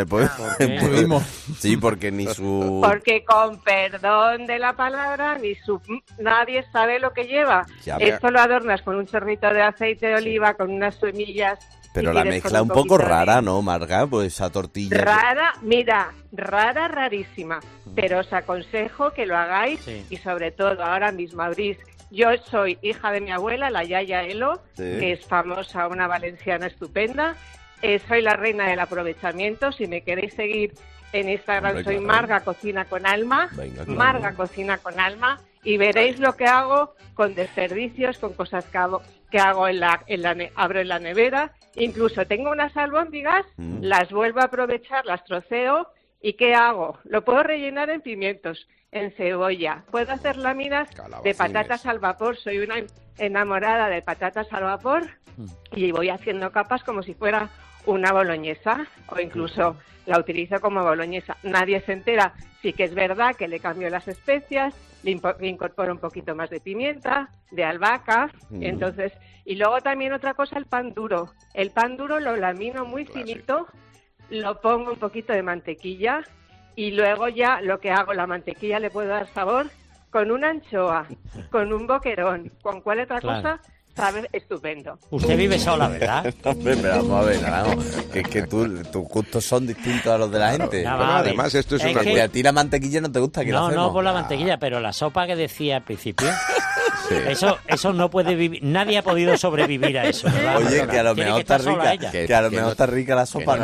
[SPEAKER 1] sí, porque Nisu...
[SPEAKER 2] Porque con perdón de la palabra, nadie sabe lo que lleva. Esto lo adornas con un chorrito de aceite de oliva, con unas semillas.
[SPEAKER 1] Pero la mezcla un poco rara, ¿no, Marga? Pues esa tortilla...
[SPEAKER 2] Rara, mira, rarísima. Pero os aconsejo que lo hagáis y sobre todo ahora mismo abrís. Yo soy hija de mi abuela, la Yaya Elo, que es famosa, una valenciana estupenda. Soy la reina del aprovechamiento. Si me queréis seguir en Instagram, soy Marga Cocina con Alma. Marga Cocina con Alma. Y veréis lo que hago con desperdicios, con cosas que hago abro en la nevera. Incluso tengo unas albóndigas, las vuelvo a aprovechar, las troceo. ¿Y qué hago? Lo puedo rellenar en pimientos, en cebolla. Puedo hacer láminas de patatas al vapor. Soy una enamorada de patatas al vapor y voy haciendo capas como si fuera una boloñesa, o incluso la utilizo como boloñesa. Nadie se entera. Sí que es verdad que le cambio las especias, le incorporo un poquito más de pimienta, de albahaca, entonces... Y luego también otra cosa, el pan duro. El pan duro lo lamino muy finito, lo pongo un poquito de mantequilla y luego ya lo que hago, la mantequilla le puedo dar sabor con una anchoa, con un boquerón, con cuál otra cosa... ¿Sabes? Estupendo.
[SPEAKER 7] Usted vive sola, ¿verdad?
[SPEAKER 1] Hombre, pero vamos a ver, que es que tus gustos son distintos a los de la gente.
[SPEAKER 9] Pero además esto es una...
[SPEAKER 1] Que a ti la mantequilla no te gusta, que
[SPEAKER 7] no por la mantequilla, pero la sopa que decía al principio... Sí. Eso no puede vivir, nadie ha podido sobrevivir a eso, ¿verdad?
[SPEAKER 1] Oye, que a lo mejor está rica, que a lo mejor está rica la sopa,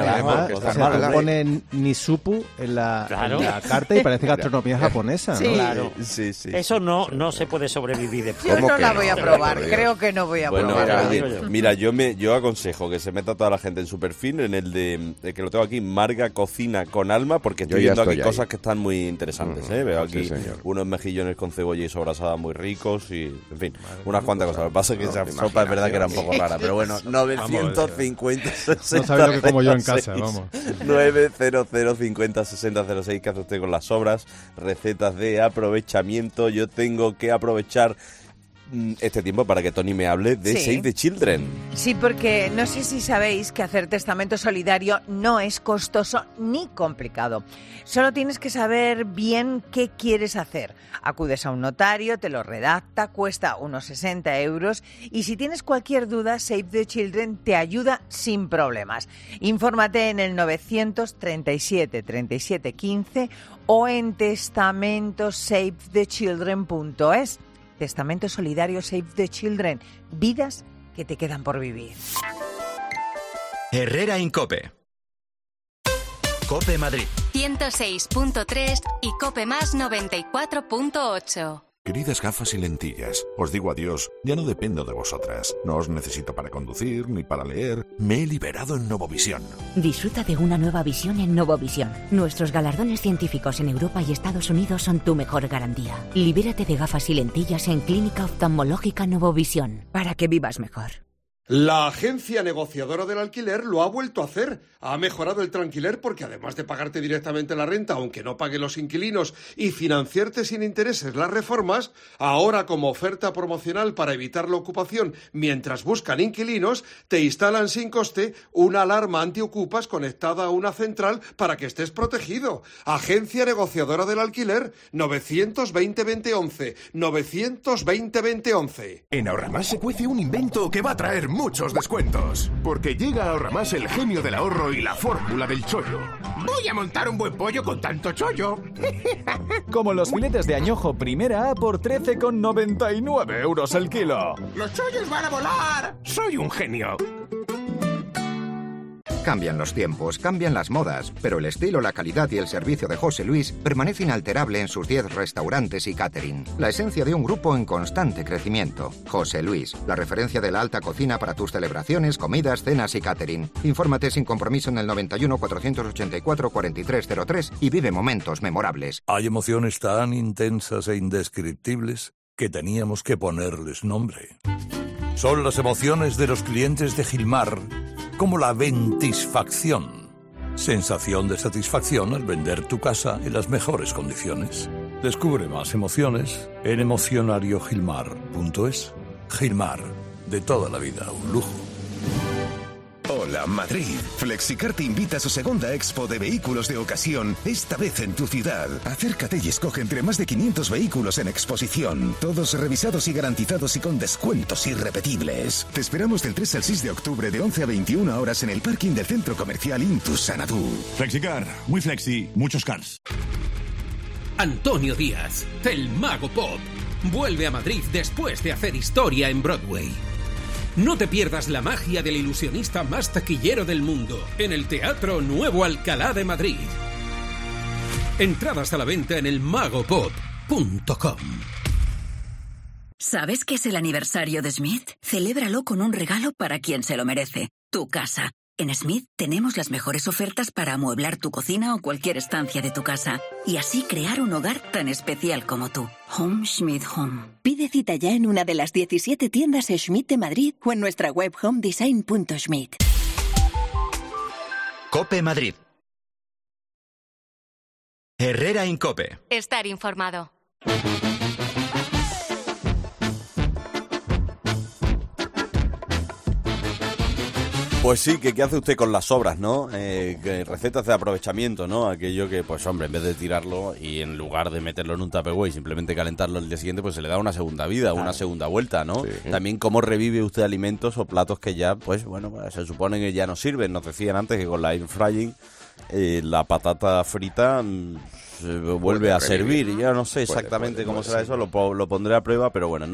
[SPEAKER 11] no pone Nisupu en la carta y parece gastronomía japonesa, ¿no?
[SPEAKER 2] Sí.
[SPEAKER 7] Claro.
[SPEAKER 1] Sí.
[SPEAKER 7] Eso no se puede sobrevivir después.
[SPEAKER 14] Yo no la voy a probar, creo que no voy a probar.
[SPEAKER 1] Mira, yo aconsejo que se meta toda la gente en su perfil, en el de que lo tengo aquí, Marga Cocina con Alma, porque estoy viendo aquí cosas que están muy interesantes, Veo aquí unos mejillones con cebolla y sobrasada muy ricos y en fin, unas cuantas cosas. Lo que pasa es que esa sopa es verdad que era un poco rara, pero bueno, 950 60
[SPEAKER 11] no sabes lo que como yo en casa, vamos.
[SPEAKER 1] 900 50 60 06. ¿Qué hace usted con las sobras? Recetas de aprovechamiento. Yo tengo que aprovechar este tiempo para que Tony me hable de Save the Children.
[SPEAKER 14] Sí, porque no sé si sabéis que hacer testamento solidario no es costoso ni complicado. Solo tienes que saber bien qué quieres hacer. Acudes a un notario, te lo redacta, cuesta unos 60 euros y si tienes cualquier duda, Save the Children te ayuda sin problemas. Infórmate en el 937 37 15 o en testamentosavethechildren.es. Testamento solidario Save the Children. Vidas que te quedan por vivir.
[SPEAKER 4] Herrera Incope. Cope Madrid
[SPEAKER 23] 106.3 y Cope Más 94.8.
[SPEAKER 24] Queridas gafas y lentillas, os digo adiós, ya no dependo de vosotras. No os necesito para conducir ni para leer. Me he liberado en Novovisión.
[SPEAKER 25] Disfruta de una nueva visión en Novovisión. Nuestros galardones científicos en Europa y Estados Unidos son tu mejor garantía. Libérate de gafas y lentillas en Clínica Oftalmológica Novovisión para que vivas mejor.
[SPEAKER 3] La agencia negociadora del alquiler lo ha vuelto a hacer. Ha mejorado el tranquiler porque además de pagarte directamente la renta, aunque no paguen los inquilinos, y financiarte sin intereses las reformas, ahora como oferta promocional para evitar la ocupación mientras buscan inquilinos, te instalan sin coste una alarma antiocupas conectada a una central para que estés protegido. Agencia negociadora del alquiler, 920-2011, 920-2011.
[SPEAKER 6] En Ahorramás se cuece un invento que va a traer muchos descuentos. Porque llega a Ahorramás el genio del ahorro y la fórmula del chollo.
[SPEAKER 10] Voy a montar un buen pollo con tanto chollo.
[SPEAKER 12] Como los filetes de añojo primera A por 13,99 € el kilo.
[SPEAKER 10] ¡Los chollos van a volar!
[SPEAKER 6] Soy un genio.
[SPEAKER 13] Cambian los tiempos, cambian las modas, pero el estilo, la calidad y el servicio de José Luis permanece inalterable en sus 10 restaurantes y catering. La esencia de un grupo en constante crecimiento. José Luis, la referencia de la alta cocina para tus celebraciones, comidas, cenas y catering. Infórmate sin compromiso en el 91 484 4303 y vive momentos memorables.
[SPEAKER 26] Hay emociones tan intensas e indescriptibles que teníamos que ponerles nombre. Son las emociones de los clientes de Gilmar, como la ventisfacción. Sensación de satisfacción al vender tu casa en las mejores condiciones. Descubre más emociones en emocionariogilmar.es. Gilmar, de toda la vida, un lujo.
[SPEAKER 6] Hola Madrid. Flexicar te invita a su segunda expo de vehículos de ocasión, esta vez en tu ciudad. Acércate y escoge entre más de 500 vehículos en exposición, todos revisados y garantizados y con descuentos irrepetibles. Te esperamos del 3 al 6 de octubre de 11 a 21 horas en el parking del centro comercial Intus Sanadú.
[SPEAKER 27] Flexicar, muy flexi, muchos cars.
[SPEAKER 28] Antonio Díaz, el Mago Pop, vuelve a Madrid después de hacer historia en Broadway. No te pierdas la magia del ilusionista más taquillero del mundo en el Teatro Nuevo Alcalá de Madrid. Entradas a la venta en elmagopop.com.
[SPEAKER 25] ¿Sabes qué es el aniversario de Smith? Celébralo con un regalo para quien se lo merece, tu casa. En Smith tenemos las mejores ofertas para amueblar tu cocina o cualquier estancia de tu casa y así crear un hogar tan especial como tú. Home Schmidt Home. Pide cita ya en una de las 17 tiendas Schmidt de Madrid o en nuestra web homedesign.schmidt.
[SPEAKER 4] COPE Madrid. Herrera Incope.
[SPEAKER 23] Estar informado.
[SPEAKER 1] Pues sí, que ¿qué hace usted con las sobras, no? Recetas de aprovechamiento, ¿no? Aquello que, pues hombre, en vez de tirarlo y en lugar de meterlo en un Tupperware y simplemente calentarlo el día siguiente, pues se le da una segunda vida, una segunda vuelta, ¿no? Sí. También cómo revive usted alimentos o platos que ya, pues bueno, pues, se supone que ya no sirven. Nos decían antes que con la air frying la patata frita se vuelve a servir. Y ya no sé exactamente cómo será eso, lo pondré a prueba, pero bueno,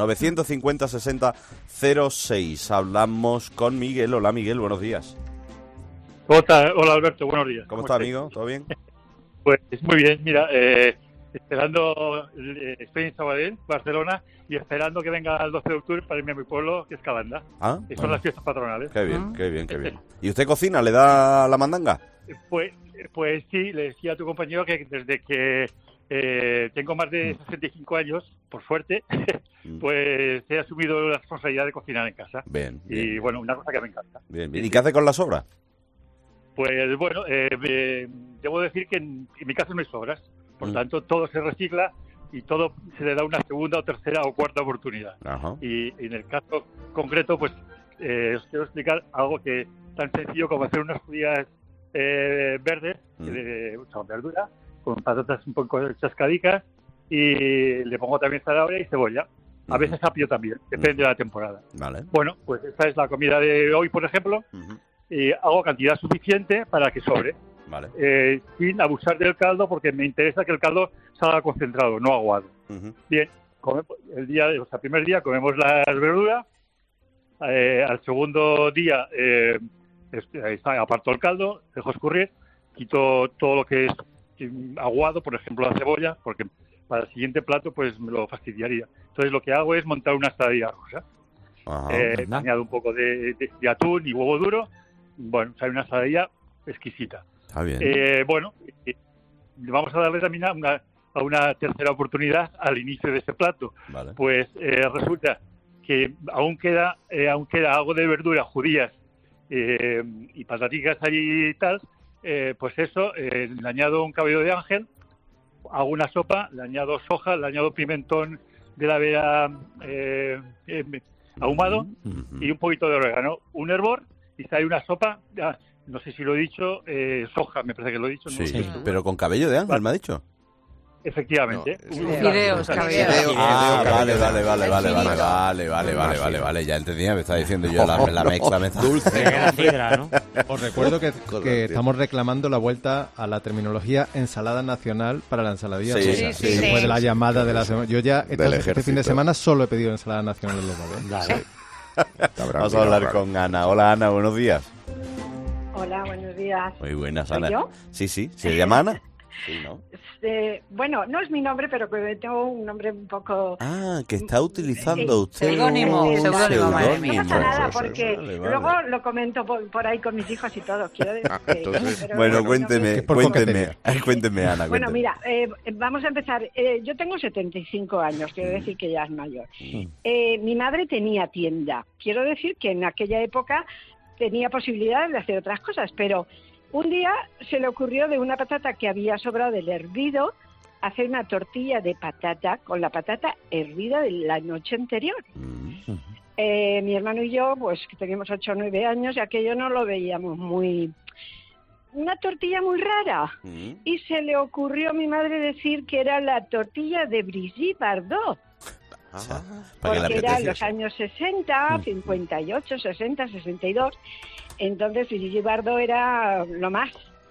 [SPEAKER 1] 950-60-06. Hablamos con Miguel. Hola Miguel, buenos días.
[SPEAKER 29] Hola Alberto, buenos días.
[SPEAKER 1] ¿Cómo está, amigo? ¿Todo bien?
[SPEAKER 29] Pues muy bien, mira, esperando, estoy en Sabadell, Barcelona, y esperando que venga el 12 de octubre para irme a mi pueblo, que es Calanda.
[SPEAKER 1] Ah,
[SPEAKER 29] que son las fiestas patronales.
[SPEAKER 1] Qué bien, qué bien, qué bien. ¿Y usted cocina? ¿Le da la mandanga?
[SPEAKER 29] Pues sí, le decía a tu compañero que desde que tengo más de 65 años, por suerte, pues he asumido la responsabilidad de cocinar en casa.
[SPEAKER 1] Bien.
[SPEAKER 29] Y bueno, una cosa que me encanta.
[SPEAKER 1] Bien, bien. ¿Y qué hace con la sobra?
[SPEAKER 29] Pues bueno, debo decir que en mi casa no hay sobras. Por tanto, todo se recicla y todo se le da una segunda o tercera o cuarta oportunidad.
[SPEAKER 1] Ajá.
[SPEAKER 29] Y en el caso concreto, pues os quiero explicar algo que tan sencillo como hacer unas judías verdes, con verdura, con patatas un poco chascadicas, y le pongo también zanahoria y cebolla. A veces apio también, depende de la temporada.
[SPEAKER 1] Vale.
[SPEAKER 29] Bueno, pues esta es la comida de hoy, por ejemplo, y hago cantidad suficiente para que sobre.
[SPEAKER 1] Vale.
[SPEAKER 29] Sin abusar del caldo, porque me interesa que el caldo salga concentrado, no aguado. Bien, el primer día comemos las verduras, al segundo día aparto el caldo, dejo escurrir, quito todo lo que es aguado, por ejemplo la cebolla, porque para el siguiente plato pues me lo fastidiaría. Entonces lo que hago es montar una ensaladilla rusa. Añado un poco de atún y huevo duro. Bueno, sale una ensaladilla exquisita.
[SPEAKER 1] Está bien.
[SPEAKER 29] Bueno, vamos a darle también a una tercera oportunidad al inicio de ese plato.
[SPEAKER 1] Vale.
[SPEAKER 29] Pues resulta que aún queda algo de verdura, judías y pataticas allí y tal, pues eso, le añado un cabello de ángel, hago una sopa, le añado soja, le añado pimentón de la vera ahumado y un poquito de orégano, un hervor, y sale una sopa, no sé si lo he dicho, soja, me parece que lo he dicho.
[SPEAKER 1] Sí, no, pero con cabello de ángel, me ha dicho.
[SPEAKER 29] Efectivamente.
[SPEAKER 14] Fideos,
[SPEAKER 1] vale, ya entendía, me estaba diciendo yo la mezcla
[SPEAKER 11] dulce. ¿No? Os recuerdo que estamos reclamando la vuelta a la terminología ensalada nacional para la ensaladilla. Después de la llamada de la semana. Yo ya este fin de semana solo he pedido ensalada nacional en los móviles.
[SPEAKER 1] Vamos a hablar con Ana. Hola Ana, buenos días.
[SPEAKER 5] Hola, buenos días.
[SPEAKER 1] Muy buenas, Ana.
[SPEAKER 5] ¿Yo?
[SPEAKER 1] Sí, ¿se llama Ana? Sí, ¿no?
[SPEAKER 5] Bueno, no es mi nombre, pero tengo un nombre un poco...
[SPEAKER 1] Ah, que está utilizando usted
[SPEAKER 14] seudónimo.
[SPEAKER 5] No pasa nada, porque luego lo comento por ahí con mis hijos y todo. Quiero decir
[SPEAKER 1] bueno, cuénteme, Ana.
[SPEAKER 5] Bueno, mira, vamos a empezar. Yo tengo 75 años, quiero decir que ya es mayor. Mi madre tenía tienda. Quiero decir que en aquella época tenía posibilidades de hacer otras cosas, pero... Un día se le ocurrió de una patata que había sobrado del hervido hacer una tortilla de patata con la patata hervida de la noche anterior. Mi hermano y yo, pues que teníamos 8 o 9 años y aquello no lo veíamos una tortilla muy rara. Y se le ocurrió a mi madre decir que era la tortilla de Brigitte Bardot. Porque era en los años 60, 58, 60, 62... Entonces Brigitte Bardot era lo más.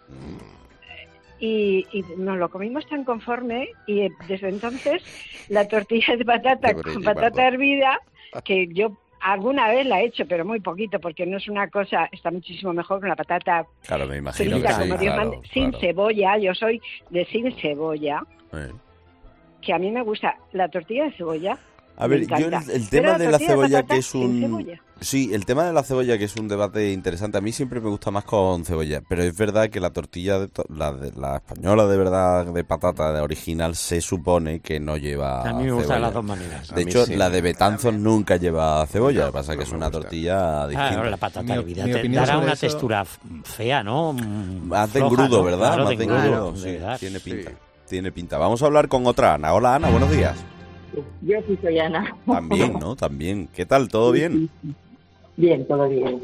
[SPEAKER 5] Y nos lo comimos tan conforme y desde entonces la tortilla de patata con patata hervida, que yo alguna vez la he hecho, pero muy poquito, porque no es una cosa, está muchísimo mejor con la patata
[SPEAKER 1] me imagino
[SPEAKER 5] frita, como Dios manda, sin cebolla. Yo soy de sin cebolla, que a mí me gusta la tortilla de cebolla.
[SPEAKER 1] A ver, yo el tema de la cebolla, que es un... Sí, el tema de la cebolla, que es un debate interesante, a mí siempre me gusta más con cebolla, pero es verdad que la tortilla, la española de verdad, de patata de original, se supone que no lleva cebolla.
[SPEAKER 7] A mí me gustan las dos maneras.
[SPEAKER 1] De hecho, la de Betanzos nunca lleva cebolla, lo que pasa es que es una tortilla distinta.
[SPEAKER 7] Claro, la patata hervida te dará una textura fea, ¿no?
[SPEAKER 1] Más de engrudo, ¿verdad?
[SPEAKER 7] Claro,
[SPEAKER 1] más de engrudo, sí, tiene pinta. Tiene pinta. Vamos a hablar con otra Ana. Hola Ana, buenos días.
[SPEAKER 15] Yo sí soy Ana.
[SPEAKER 1] También, ¿no? También. ¿Qué tal? ¿Todo bien?
[SPEAKER 15] Bien, todo bien.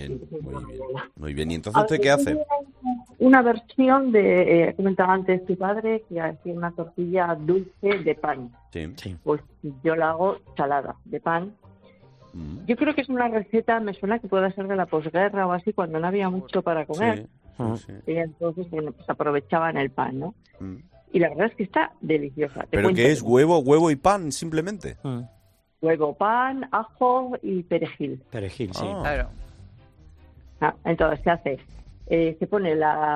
[SPEAKER 1] Muy bien. ¿Y entonces usted qué hace?
[SPEAKER 15] Una versión de, comentaba antes tu padre, que hacía una tortilla dulce de pan.
[SPEAKER 1] Sí.
[SPEAKER 15] Pues yo la hago salada de pan. Yo creo que es una receta, me suena que puede ser de la posguerra o así, cuando no había mucho para comer.
[SPEAKER 1] Sí.
[SPEAKER 15] Y entonces, bueno, pues aprovechaban el pan, ¿no? Y la verdad es que está deliciosa.
[SPEAKER 1] ¿Pero qué es? ¿Huevo y pan, simplemente?
[SPEAKER 15] Huevo, pan, ajo y perejil.
[SPEAKER 7] Perejil, sí.
[SPEAKER 15] Claro. Entonces se hace, se pone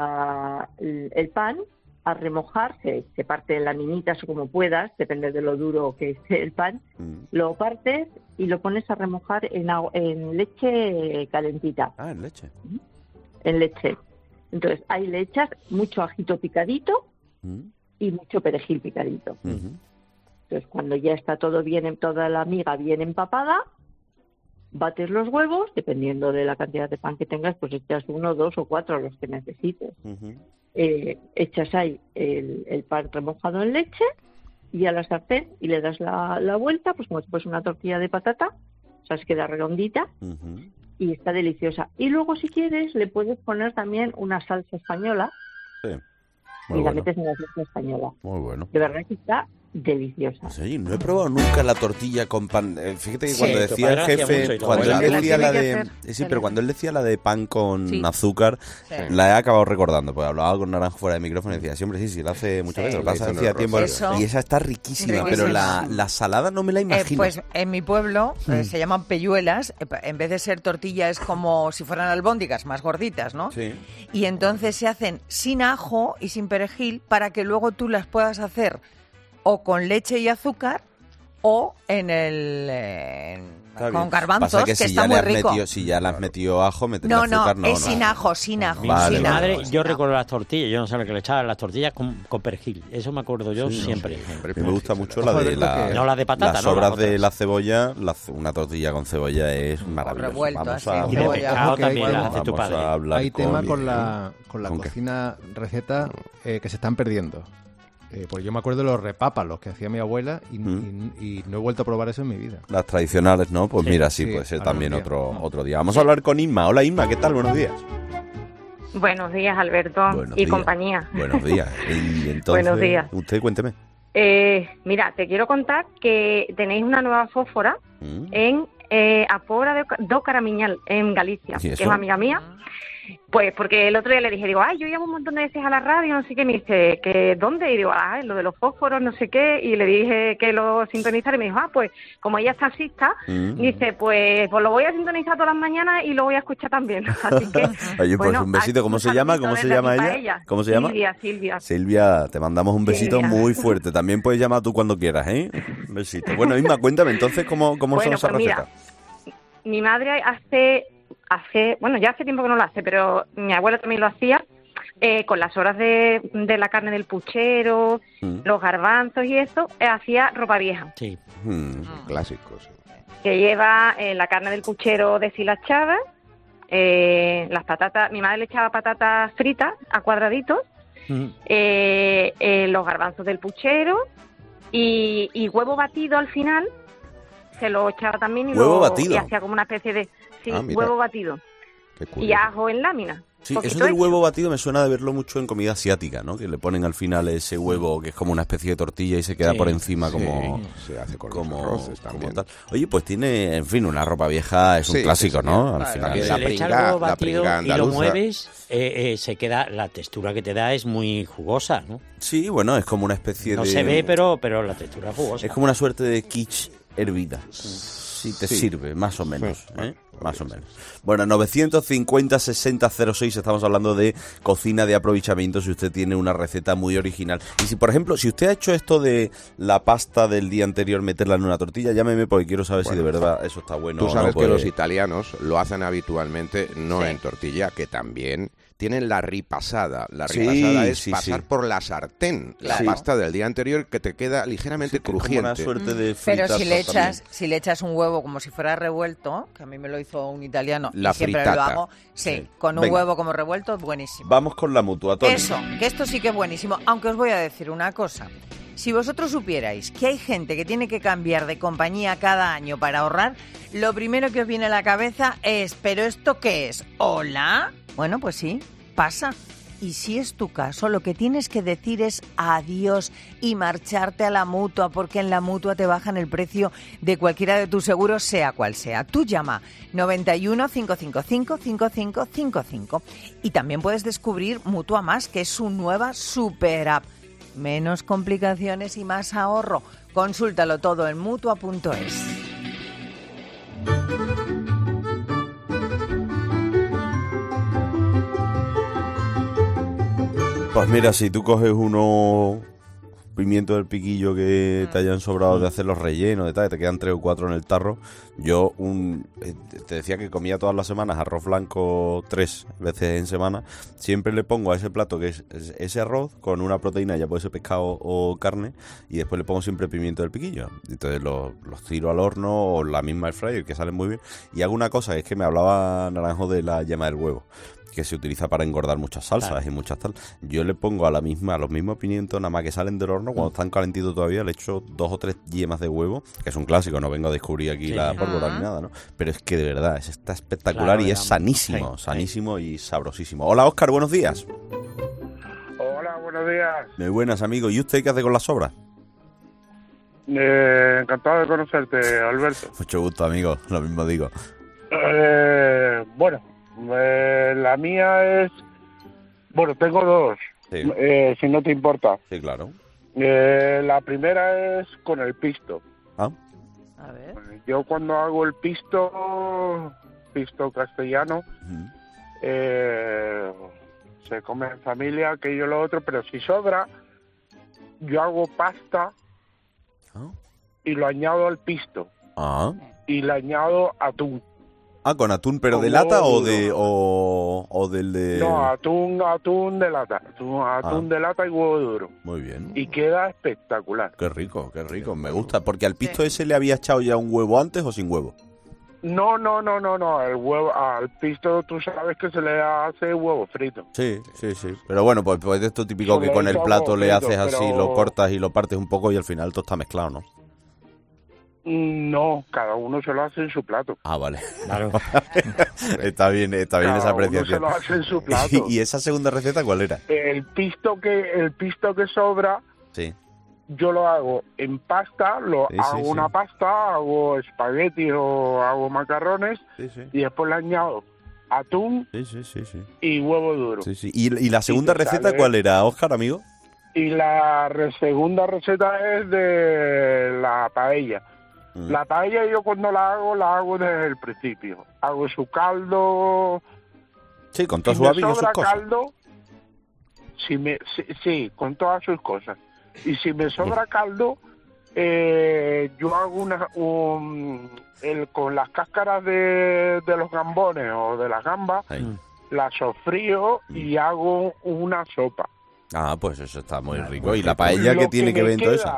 [SPEAKER 15] el pan a remojar, se parte en laminitas o como puedas, depende de lo duro que esté el pan, lo partes y lo pones a remojar en leche calentita.
[SPEAKER 1] Ah, en leche.
[SPEAKER 15] En leche. Entonces ahí le echas mucho ajito picadito y mucho perejil picadito. Entonces cuando ya está todo bien, toda la miga bien empapada, bates los huevos, dependiendo de la cantidad de pan que tengas, pues echas 1, 2 o 4 los que necesites. Echas ahí el pan remojado en leche y a la sartén y le das la vuelta, pues como si fuese una tortilla de patata, o sea, queda redondita y está deliciosa. Y luego si quieres le puedes poner también una salsa española y la metes en la salsa española.
[SPEAKER 1] Muy bueno.
[SPEAKER 15] De verdad que está deliciosa.
[SPEAKER 1] Sí, no he probado nunca la tortilla con pan. Fíjate que cuando decía el jefe, cuando él decía la de... Sí, pero cuando él decía la de pan con azúcar, la he acabado recordando, porque hablaba con Naranjo fuera de micrófono y decía, siempre sí, la hace muchas veces, lo pasa hacía tiempo. Y esa está riquísima, pero la salada no me la imagino.
[SPEAKER 14] Pues en mi pueblo se llaman pelluelas, en vez de ser tortilla es como si fueran albóndigas, más gorditas, ¿no?
[SPEAKER 1] Sí.
[SPEAKER 14] Y entonces se hacen sin ajo y sin perejil para que luego tú las puedas hacer o con leche y azúcar o con garbanzos, que
[SPEAKER 1] si
[SPEAKER 14] está muy rico.
[SPEAKER 1] Si ya le has metido ajo, meterle
[SPEAKER 14] No,
[SPEAKER 1] azúcar,
[SPEAKER 14] es sin ajo.
[SPEAKER 1] Vale,
[SPEAKER 7] mi madre, yo recuerdo las tortillas, yo no sé lo que le echaba, las tortillas con perejil, eso me acuerdo yo siempre.
[SPEAKER 1] Me gusta mucho la de
[SPEAKER 7] la de patata,
[SPEAKER 1] las sobras de la cebolla, una tortilla con cebolla es maravillosa. Vamos a
[SPEAKER 7] y de pescado también las hace tu padre.
[SPEAKER 11] Hay tema con la cocina, receta que se están perdiendo. Pues yo me acuerdo de los repápalos que hacía mi abuela y no he vuelto a probar eso en mi vida.
[SPEAKER 1] Las tradicionales, ¿no? Pues mira, sí, puede ser también otro día. Vamos a hablar con Inma. Hola Inma, ¿qué tal? Buenos días.
[SPEAKER 8] Buenos días, Alberto. Compañía.
[SPEAKER 1] Buenos días. Y entonces,
[SPEAKER 8] buenos días.
[SPEAKER 1] Usted, cuénteme.
[SPEAKER 8] Mira, te quiero contar que tenéis una nueva fósfora en Apora do Caramiñal, en Galicia, que es amiga mía. Pues porque el otro día le dije, yo llamo un montón de veces a la radio, no sé qué, me dice, ¿que dónde? Y digo, lo de los fósforos, no sé qué, y le dije que lo sintonizara y me dijo, pues como ella es taxista, dice, pues lo voy a sintonizar todas las mañanas y lo voy a escuchar también. Así que,
[SPEAKER 1] oye, pues un besito, ¿cómo se llama? ¿Cómo se llama ella? ¿Cómo se llama?
[SPEAKER 8] Silvia.
[SPEAKER 1] Silvia, te mandamos un besito muy fuerte. También puedes llamar tú cuando quieras, ¿eh? Un besito. Bueno, Inma, cuéntame entonces cómo son esas recetas.
[SPEAKER 8] Mi madre ya hace tiempo que no lo hace, pero mi abuela también lo hacía con las horas de la carne del puchero, los garbanzos y eso, hacía ropa vieja.
[SPEAKER 7] Sí.
[SPEAKER 9] Clásicos.
[SPEAKER 8] Que lleva la carne del puchero deshilachada, las patatas, mi madre le echaba patatas fritas a cuadraditos, los garbanzos del puchero y huevo batido al final, se lo echaba también y hacía como una especie de huevo batido y ajo en lámina.
[SPEAKER 1] Sí, eso del huevo batido me suena de verlo mucho en comida asiática, ¿no? Que le ponen al final ese huevo que es como una especie de tortilla y se queda por encima como...
[SPEAKER 9] Se hace con los arroces también.
[SPEAKER 1] Tal. Oye, pues tiene, en fin, una ropa vieja es un clásico, ¿no? Al final.
[SPEAKER 7] Si le echas el huevo batido y lo mueves, se queda, la textura que te da es muy jugosa, ¿no?
[SPEAKER 1] Sí, bueno, es como una especie de...
[SPEAKER 7] No se ve, pero la textura es jugosa.
[SPEAKER 1] Es como una suerte de quiche hervida. Sí, te sirve, más o menos, ¿eh? Más o menos. Bueno, 950-6006, estamos hablando de cocina de aprovechamiento, si usted tiene una receta muy original. Y si, por ejemplo, si usted ha hecho esto de la pasta del día anterior, meterla en una tortilla, llámeme porque quiero saber si de verdad eso está bueno.
[SPEAKER 9] Tú sabes que los italianos lo hacen habitualmente, no en tortilla, que también tienen la ripasada. La ripasada es pasar por la sartén la pasta del día anterior que te queda ligeramente crujiente.
[SPEAKER 1] Como una suerte de
[SPEAKER 14] pero si le echas un huevo como si fuera revuelto, que a mí me lo hizo un italiano
[SPEAKER 9] la
[SPEAKER 14] y siempre
[SPEAKER 9] fritata.
[SPEAKER 14] lo hago, con un huevo como revuelto, buenísimo.
[SPEAKER 1] Vamos con la Mutua, Tony.
[SPEAKER 14] Eso, que esto sí que es buenísimo, aunque os voy a decir una cosa. Si vosotros supierais que hay gente que tiene que cambiar de compañía cada año para ahorrar, lo primero que os viene a la cabeza es, ¿pero esto qué es? ¿Hola? Bueno, pues sí, pasa. Y si es tu caso, lo que tienes que decir es adiós y marcharte a la Mutua, porque en la Mutua te bajan el precio de cualquiera de tus seguros, sea cual sea. Tú llama 91 555 5555 y también puedes descubrir Mutua Más, que es su nueva super app. Menos complicaciones y más ahorro. Consúltalo todo en Mutua.es.
[SPEAKER 1] Pues mira, si tú coges unos pimientos del piquillo que te hayan sobrado de hacer los rellenos, de tal, que te quedan 3 o 4 en el tarro, yo te decía que comía todas las semanas arroz blanco 3 veces en semana, siempre le pongo a ese plato que es ese arroz con una proteína, ya puede ser pescado o carne, y después le pongo siempre pimiento del piquillo. Entonces los tiro al horno o la misma air fryer, que salen muy bien. Y hago una cosa, es que me hablaba Naranjo de la yema del huevo, que se utiliza para engordar muchas salsas y muchas tal. Yo le pongo a los mismos pimientos, nada más que salen del horno, cuando están calentitos todavía, le echo 2 o 3 yemas de huevo, que es un clásico, no vengo a descubrir aquí la pólvora ni nada, ¿no? Pero es que de verdad, está espectacular y es sanísimo, sanísimo y sabrosísimo. Hola, Óscar, buenos días.
[SPEAKER 16] Hola, buenos días.
[SPEAKER 1] Muy buenas, amigo. ¿Y usted qué hace con las sobras?
[SPEAKER 16] Encantado de conocerte, Alberto.
[SPEAKER 1] Mucho gusto, amigo, lo mismo digo.
[SPEAKER 16] Bueno, la mía es... Bueno, tengo 2, si no te importa.
[SPEAKER 1] Sí, claro.
[SPEAKER 16] La primera es con el pisto.
[SPEAKER 1] Ah.
[SPEAKER 14] A ver.
[SPEAKER 16] Yo cuando hago el pisto castellano, se come en familia, que yo lo otro, pero si sobra, yo hago pasta y lo añado al pisto.
[SPEAKER 1] Ah.
[SPEAKER 16] Y le añado atún.
[SPEAKER 1] Ah, ¿con atún, pero de lata o del de...?
[SPEAKER 16] No, atún de lata. Atún de lata y huevo duro.
[SPEAKER 1] Muy bien.
[SPEAKER 16] Y queda espectacular.
[SPEAKER 1] Qué rico. Me gusta. Porque al pisto ese le había echado ya un huevo antes o sin huevo.
[SPEAKER 16] No. El huevo, al pisto tú sabes que se le hace huevo frito.
[SPEAKER 1] Sí. Pero bueno, pues es esto típico que con el plato le haces así, lo cortas y lo partes un poco y al final todo está mezclado, ¿no?
[SPEAKER 16] No, cada uno se lo hace en su plato.
[SPEAKER 1] Ah, vale. Claro. está bien esa apreciación.
[SPEAKER 16] Cada uno se lo hace en su plato.
[SPEAKER 1] ¿Y esa segunda receta cuál era?
[SPEAKER 16] El pisto que sobra,
[SPEAKER 1] sí,
[SPEAKER 16] yo lo hago en pasta, hago una pasta, hago espaguetis o hago macarrones y después le añado atún y huevo duro.
[SPEAKER 1] Sí. ¿Y la segunda receta cuál era, Óscar, amigo?
[SPEAKER 16] Y la segunda receta es de la paella. La paella yo cuando la hago desde el principio. Hago su caldo.
[SPEAKER 1] Sí, con todo su hábito y sus cosas.
[SPEAKER 16] Caldo, sí, con todas sus cosas. Y si me sobra caldo, yo hago con las cáscaras de los gambones o de las gambas, las sofrío y hago una sopa.
[SPEAKER 1] Ah, pues eso está muy rico. ¿Y la paella qué tiene que ver en todo eso?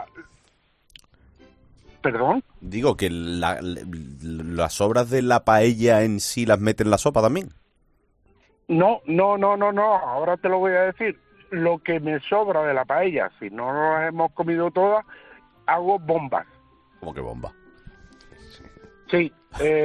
[SPEAKER 16] ¿Perdón?
[SPEAKER 1] Digo que las sobras de la paella en sí las mete en la sopa también.
[SPEAKER 16] No. Ahora te lo voy a decir. Lo que me sobra de la paella, si no las hemos comido todas, hago bombas.
[SPEAKER 1] ¿Cómo que bomba?
[SPEAKER 16] Sí,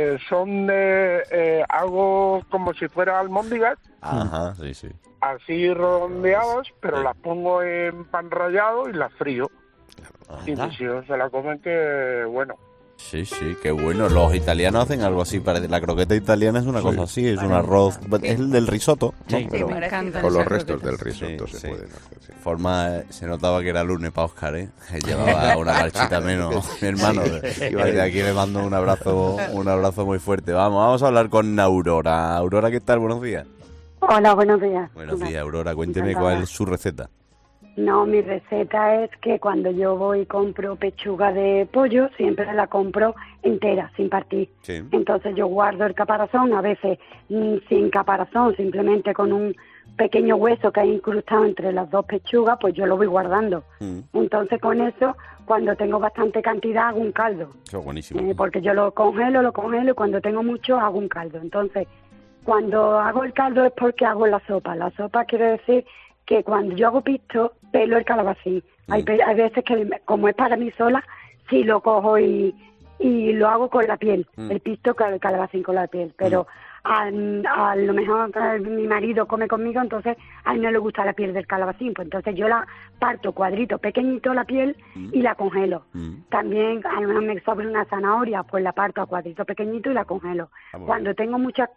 [SPEAKER 16] hago como si fuera almóndigas.
[SPEAKER 1] Ajá, sí.
[SPEAKER 16] Así redondeadas, pero las pongo en pan rallado y las frío. Y mis hijos se la comen que bueno.
[SPEAKER 1] Sí, qué bueno. Los italianos hacen algo así. La croqueta italiana es una cosa así, es un arroz. Es el del risotto, ¿no?
[SPEAKER 9] Sí, pero me encanta. Con los restos del risotto se pueden hacer. Sí.
[SPEAKER 1] Se notaba que era lunes para Óscar, ¿eh? Llevaba una marchita menos, mi hermano. De aquí le mando un abrazo muy fuerte. Vamos a hablar con Aurora. Aurora, ¿qué tal? Buenos días.
[SPEAKER 2] Hola, buenos días.
[SPEAKER 1] Buenos días, Aurora. Cuénteme cuál es su receta.
[SPEAKER 2] No, mi receta es que cuando yo voy y compro pechuga de pollo, siempre la compro entera, sin partir. Sí. Entonces yo guardo el caparazón, a veces sin caparazón, simplemente con un pequeño hueso que hay incrustado entre las dos pechugas, pues yo lo voy guardando. Entonces con eso, cuando tengo bastante cantidad, hago un caldo.
[SPEAKER 1] Eso es buenísimo.
[SPEAKER 2] Porque yo lo congelo y cuando tengo mucho, hago un caldo. Entonces, cuando hago el caldo es porque hago la sopa. La sopa quiere decir que cuando yo hago pisto, pelo el calabacín. Hay veces que, como es para mí sola, sí lo cojo y lo hago con la piel. El pisto con el calabacín con la piel. Pero a lo mejor mi marido come conmigo, entonces a él no le gusta la piel del calabacín. Pues entonces yo la parto cuadrito pequeñito la piel y la congelo. También a lo mejor me sobra una zanahoria, pues la parto a cuadrito pequeñito y la congelo. Cuando tengo mucha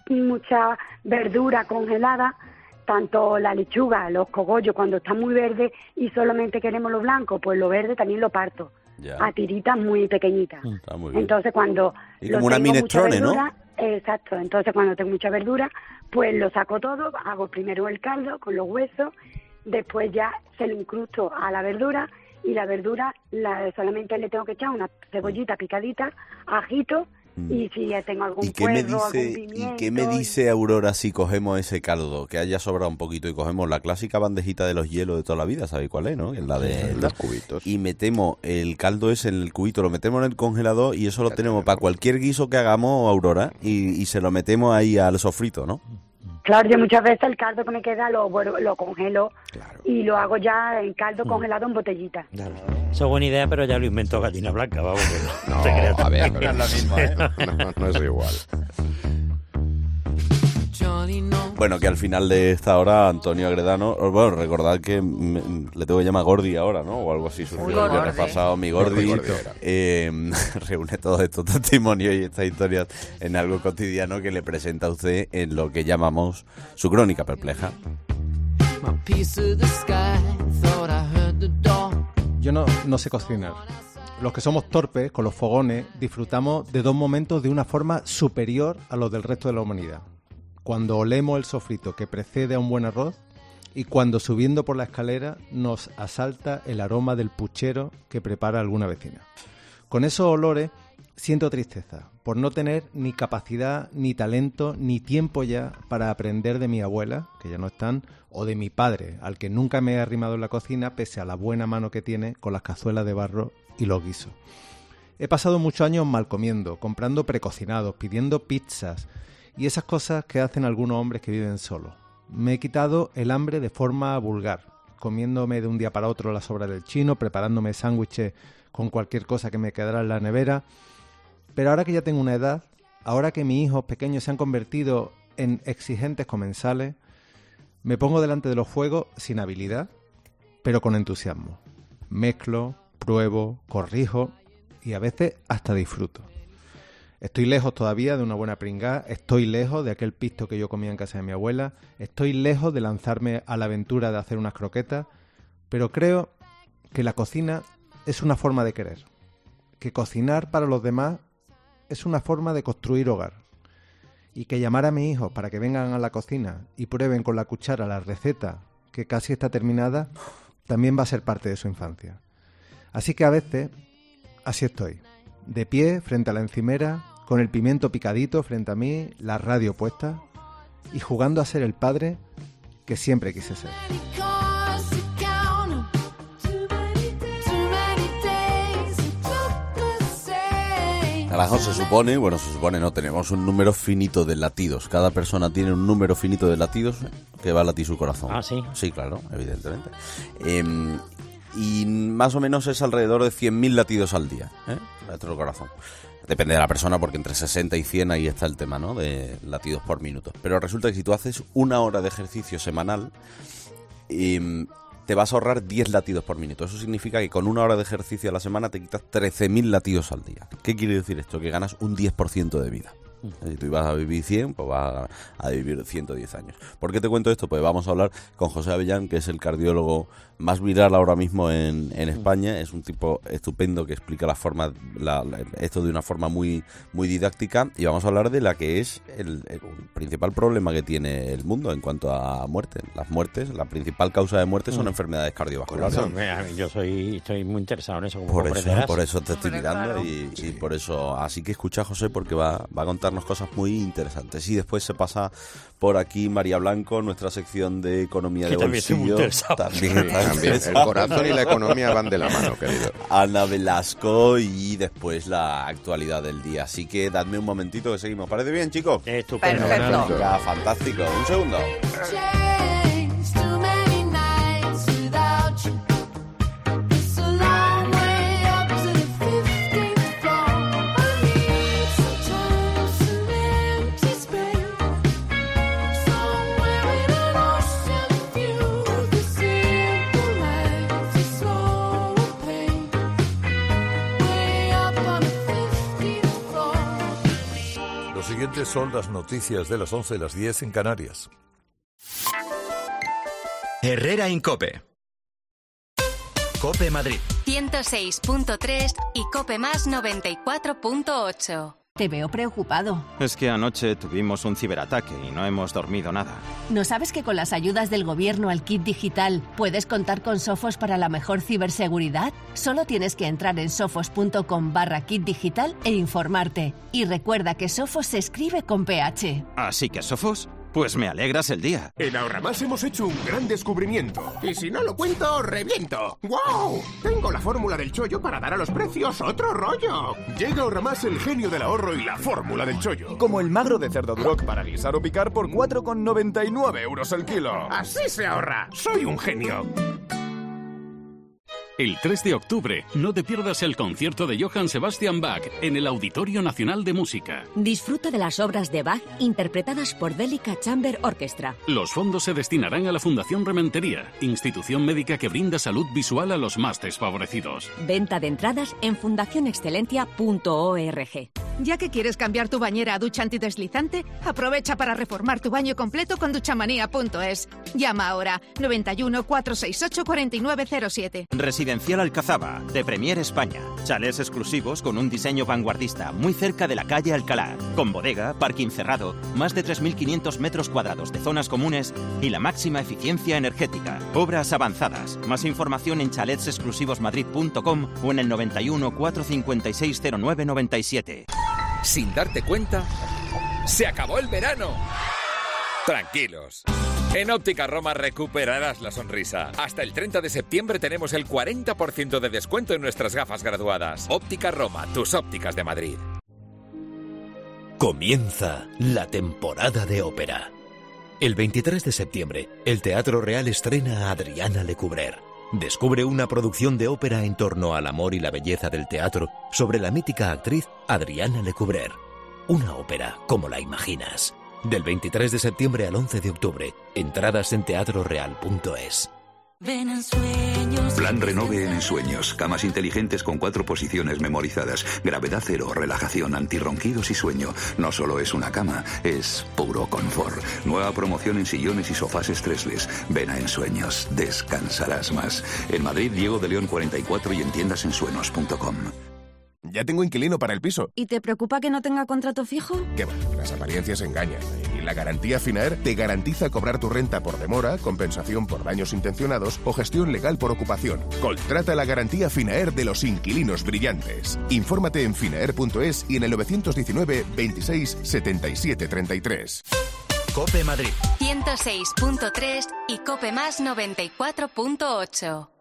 [SPEAKER 2] verdura congelada, tanto la lechuga, los cogollos, cuando están muy verdes y solamente queremos lo blanco, pues lo verde también lo parto a tiritas muy pequeñitas. Muy bien. Entonces cuando
[SPEAKER 1] como una minestrone, ¿no?
[SPEAKER 2] Exacto, entonces cuando tengo mucha verdura, pues lo saco todo, hago primero el caldo con los huesos, después ya se lo incrusto a la verdura y la verdura solamente le tengo que echar una cebollita picadita, ajito. Y si ya tengo algún puerro, algún pimiento...
[SPEAKER 1] ¿Y qué me dice Aurora si cogemos ese caldo, que haya sobrado un poquito, y cogemos la clásica bandejita de los hielos de toda la vida, ¿sabéis cuál es, no? Es la de
[SPEAKER 9] los cubitos.
[SPEAKER 1] Y metemos el caldo ese en el cubito, lo metemos en el congelador y eso lo tenemos para cualquier guiso que hagamos, Aurora, y se lo metemos ahí al sofrito, ¿no?
[SPEAKER 2] Claro, yo muchas veces el caldo que me queda lo congelo y lo hago ya en caldo congelado en botellita.
[SPEAKER 7] Claro. Eso es buena idea, pero ya lo inventó Gallina Blanca, vamos.
[SPEAKER 9] No, a ver, no es la misma, ¿eh? No es igual.
[SPEAKER 1] Bueno, que al final de esta hora, Antonio Agredano, bueno, recordad que le tengo que llamar Gordi ahora, ¿no? O algo así, surgió el viernes pasado, mi Gordi reúne todos estos testimonios y estas historias en algo cotidiano que le presenta a usted en lo que llamamos su crónica perpleja.
[SPEAKER 11] Yo no sé cocinar. Los que somos torpes, con los fogones, disfrutamos de dos momentos de una forma superior a los del resto de la humanidad. Cuando olemos el sofrito que precede a un buen arroz y cuando subiendo por la escalera nos asalta el aroma del puchero que prepara alguna vecina. Con esos olores siento tristeza por no tener ni capacidad, ni talento, ni tiempo ya para aprender de mi abuela, que ya no están, o de mi padre, al que nunca me he arrimado en la cocina pese a la buena mano que tiene con las cazuelas de barro y los guisos. He pasado muchos años mal comiendo, comprando precocinados, pidiendo pizzas y esas cosas que hacen algunos hombres que viven solos. Me he quitado el hambre de forma vulgar, comiéndome de un día para otro las sobras del chino, preparándome sándwiches con cualquier cosa que me quedara en la nevera. Pero ahora que ya tengo una edad, ahora que mis hijos pequeños se han convertido en exigentes comensales, me pongo delante de los fuegos sin habilidad, pero con entusiasmo. Mezclo, pruebo, corrijo y a veces hasta disfruto. Estoy lejos todavía de una buena pringá, estoy lejos de aquel pisto que yo comía en casa de mi abuela, estoy lejos de lanzarme a la aventura de hacer unas croquetas, pero creo que la cocina es una forma de querer, que cocinar para los demás es una forma de construir hogar, y que llamar a mis hijos para que vengan a la cocina y prueben con la cuchara la receta que casi está terminada, también va a ser parte de su infancia. Así que a veces, así estoy, de pie frente a la encimera, con el pimiento picadito frente a mí, la radio puesta y jugando a ser el padre que siempre quise ser.
[SPEAKER 1] Carajo, se supone, no, tenemos un número finito de latidos. Cada persona tiene un número finito de latidos que va a latir su corazón.
[SPEAKER 7] Ah, ¿sí?
[SPEAKER 1] Sí, claro, evidentemente. Y más o menos es alrededor de 100.000 latidos al día, nuestro corazón. Depende de la persona, porque entre 60 y 100 ahí está el tema, ¿no?, de latidos por minuto. Pero resulta que si tú haces 1 hora de ejercicio semanal, te vas a ahorrar 10 latidos por minuto. Eso significa que con 1 hora de ejercicio a la semana te quitas 13.000 latidos al día. ¿Qué quiere decir esto? Que ganas un 10% de vida. Si tú ibas a vivir 100, pues vas a vivir 110 años. ¿Por qué te cuento esto? Pues vamos a hablar con José Avellán, que es el cardiólogo más viral ahora mismo en España. Es un tipo estupendo que explica esto de una forma muy, muy didáctica. Y vamos a hablar de la que es el principal problema que tiene el mundo en cuanto a muerte. Las muertes, la principal causa de muerte son enfermedades cardiovasculares.
[SPEAKER 7] Yo estoy muy interesado en eso.
[SPEAKER 1] Por eso te estoy mirando y por eso. Así que escucha, José, porque va a contar cosas muy interesantes. Y después se pasa por aquí María Blanco, nuestra sección de economía de bolsillo. También.
[SPEAKER 9] El corazón y la economía van de la mano, querido.
[SPEAKER 1] Ana Velasco y después la actualidad del día. Así que dadme un momentito que seguimos. ¿Parece bien, chicos?
[SPEAKER 7] Estupendo.
[SPEAKER 1] Perfecto. Ya, fantástico. Un segundo.
[SPEAKER 26] Siguientes son las noticias de las 11 y las 10 en Canarias.
[SPEAKER 4] Herrera Incope. Cope Madrid
[SPEAKER 23] 106.3 y Cope Más 94.8.
[SPEAKER 3] Te veo preocupado.
[SPEAKER 12] Es que anoche tuvimos un ciberataque y no hemos dormido nada.
[SPEAKER 3] ¿No sabes que con las ayudas del gobierno al kit digital puedes contar con Sofos para la mejor ciberseguridad? Solo tienes que entrar en sofos.com/kit digital e informarte. Y recuerda que Sofos se escribe con PH.
[SPEAKER 12] ¿Así que Sofos? Pues me alegras el día.
[SPEAKER 10] En Ahorramás hemos hecho un gran descubrimiento. Y si no lo cuento, reviento. ¡Guau! Tengo la fórmula del chollo para dar a los precios otro rollo. Llega a Ahorramás el genio del ahorro y la fórmula del chollo.
[SPEAKER 17] Como el magro de cerdo Duroc para guisar o picar por 4,99 euros el kilo.
[SPEAKER 10] Así se ahorra. Soy un genio.
[SPEAKER 18] El 3 de octubre, no te pierdas el concierto de Johann Sebastian Bach en el Auditorio Nacional de Música.
[SPEAKER 19] Disfruta de las obras de Bach interpretadas por Delica Chamber Orchestra.
[SPEAKER 18] Los fondos se destinarán a la Fundación Rementería, institución médica que brinda salud visual a los más desfavorecidos.
[SPEAKER 19] Venta de entradas en fundacionexcelencia.org.
[SPEAKER 6] Ya que quieres cambiar tu bañera a ducha antideslizante, aprovecha para reformar tu baño completo con duchamanía.es. Llama ahora 91 468 4907.
[SPEAKER 12] Residencial Alcazaba, de Premier España. Chalés exclusivos con un diseño vanguardista, muy cerca de la calle Alcalá, con bodega, parking cerrado, más de 3.500 metros cuadrados de zonas comunes y la máxima eficiencia energética. Obras avanzadas. Más información en chaletsexclusivosmadrid.com o en el 91 456 0997.
[SPEAKER 13] Sin darte cuenta, ¡se acabó el verano! Tranquilos. En Óptica Roma recuperarás la sonrisa. Hasta el 30 de septiembre tenemos el 40% de descuento en nuestras gafas graduadas. Óptica Roma, tus ópticas de Madrid.
[SPEAKER 20] Comienza la temporada de ópera. El 23 de septiembre, el Teatro Real estrena a Adriana Lecouvreur. Descubre una producción de ópera en torno al amor y la belleza del teatro sobre la mítica actriz Adriana Lecouvreur. Una ópera como la imaginas. Del 23 de septiembre al 11 de octubre. Entradas en teatroreal.es.
[SPEAKER 21] Ven en sueños.
[SPEAKER 22] Plan Renove en Ensueños. Camas inteligentes con 4 posiciones memorizadas. Gravedad cero, relajación, antirronquidos y sueño. No solo es una cama, es puro confort. Nueva promoción en sillones y sofás estresles. Ven a Ensueños. Descansarás más. En Madrid, Diego de León 44 y en tiendasensueños.com.
[SPEAKER 24] Ya tengo inquilino para el piso.
[SPEAKER 21] ¿Y te preocupa que no tenga contrato fijo?
[SPEAKER 24] ¿Qué va? Las apariencias engañan. Y la garantía Finaer te garantiza cobrar tu renta por demora, compensación por daños intencionados o gestión legal por ocupación. Contrata la garantía Finaer de los inquilinos brillantes. Infórmate en finaer.es y en el 919 26 77 33.
[SPEAKER 4] COPE Madrid
[SPEAKER 23] 106.3 y COPE Más 94.8.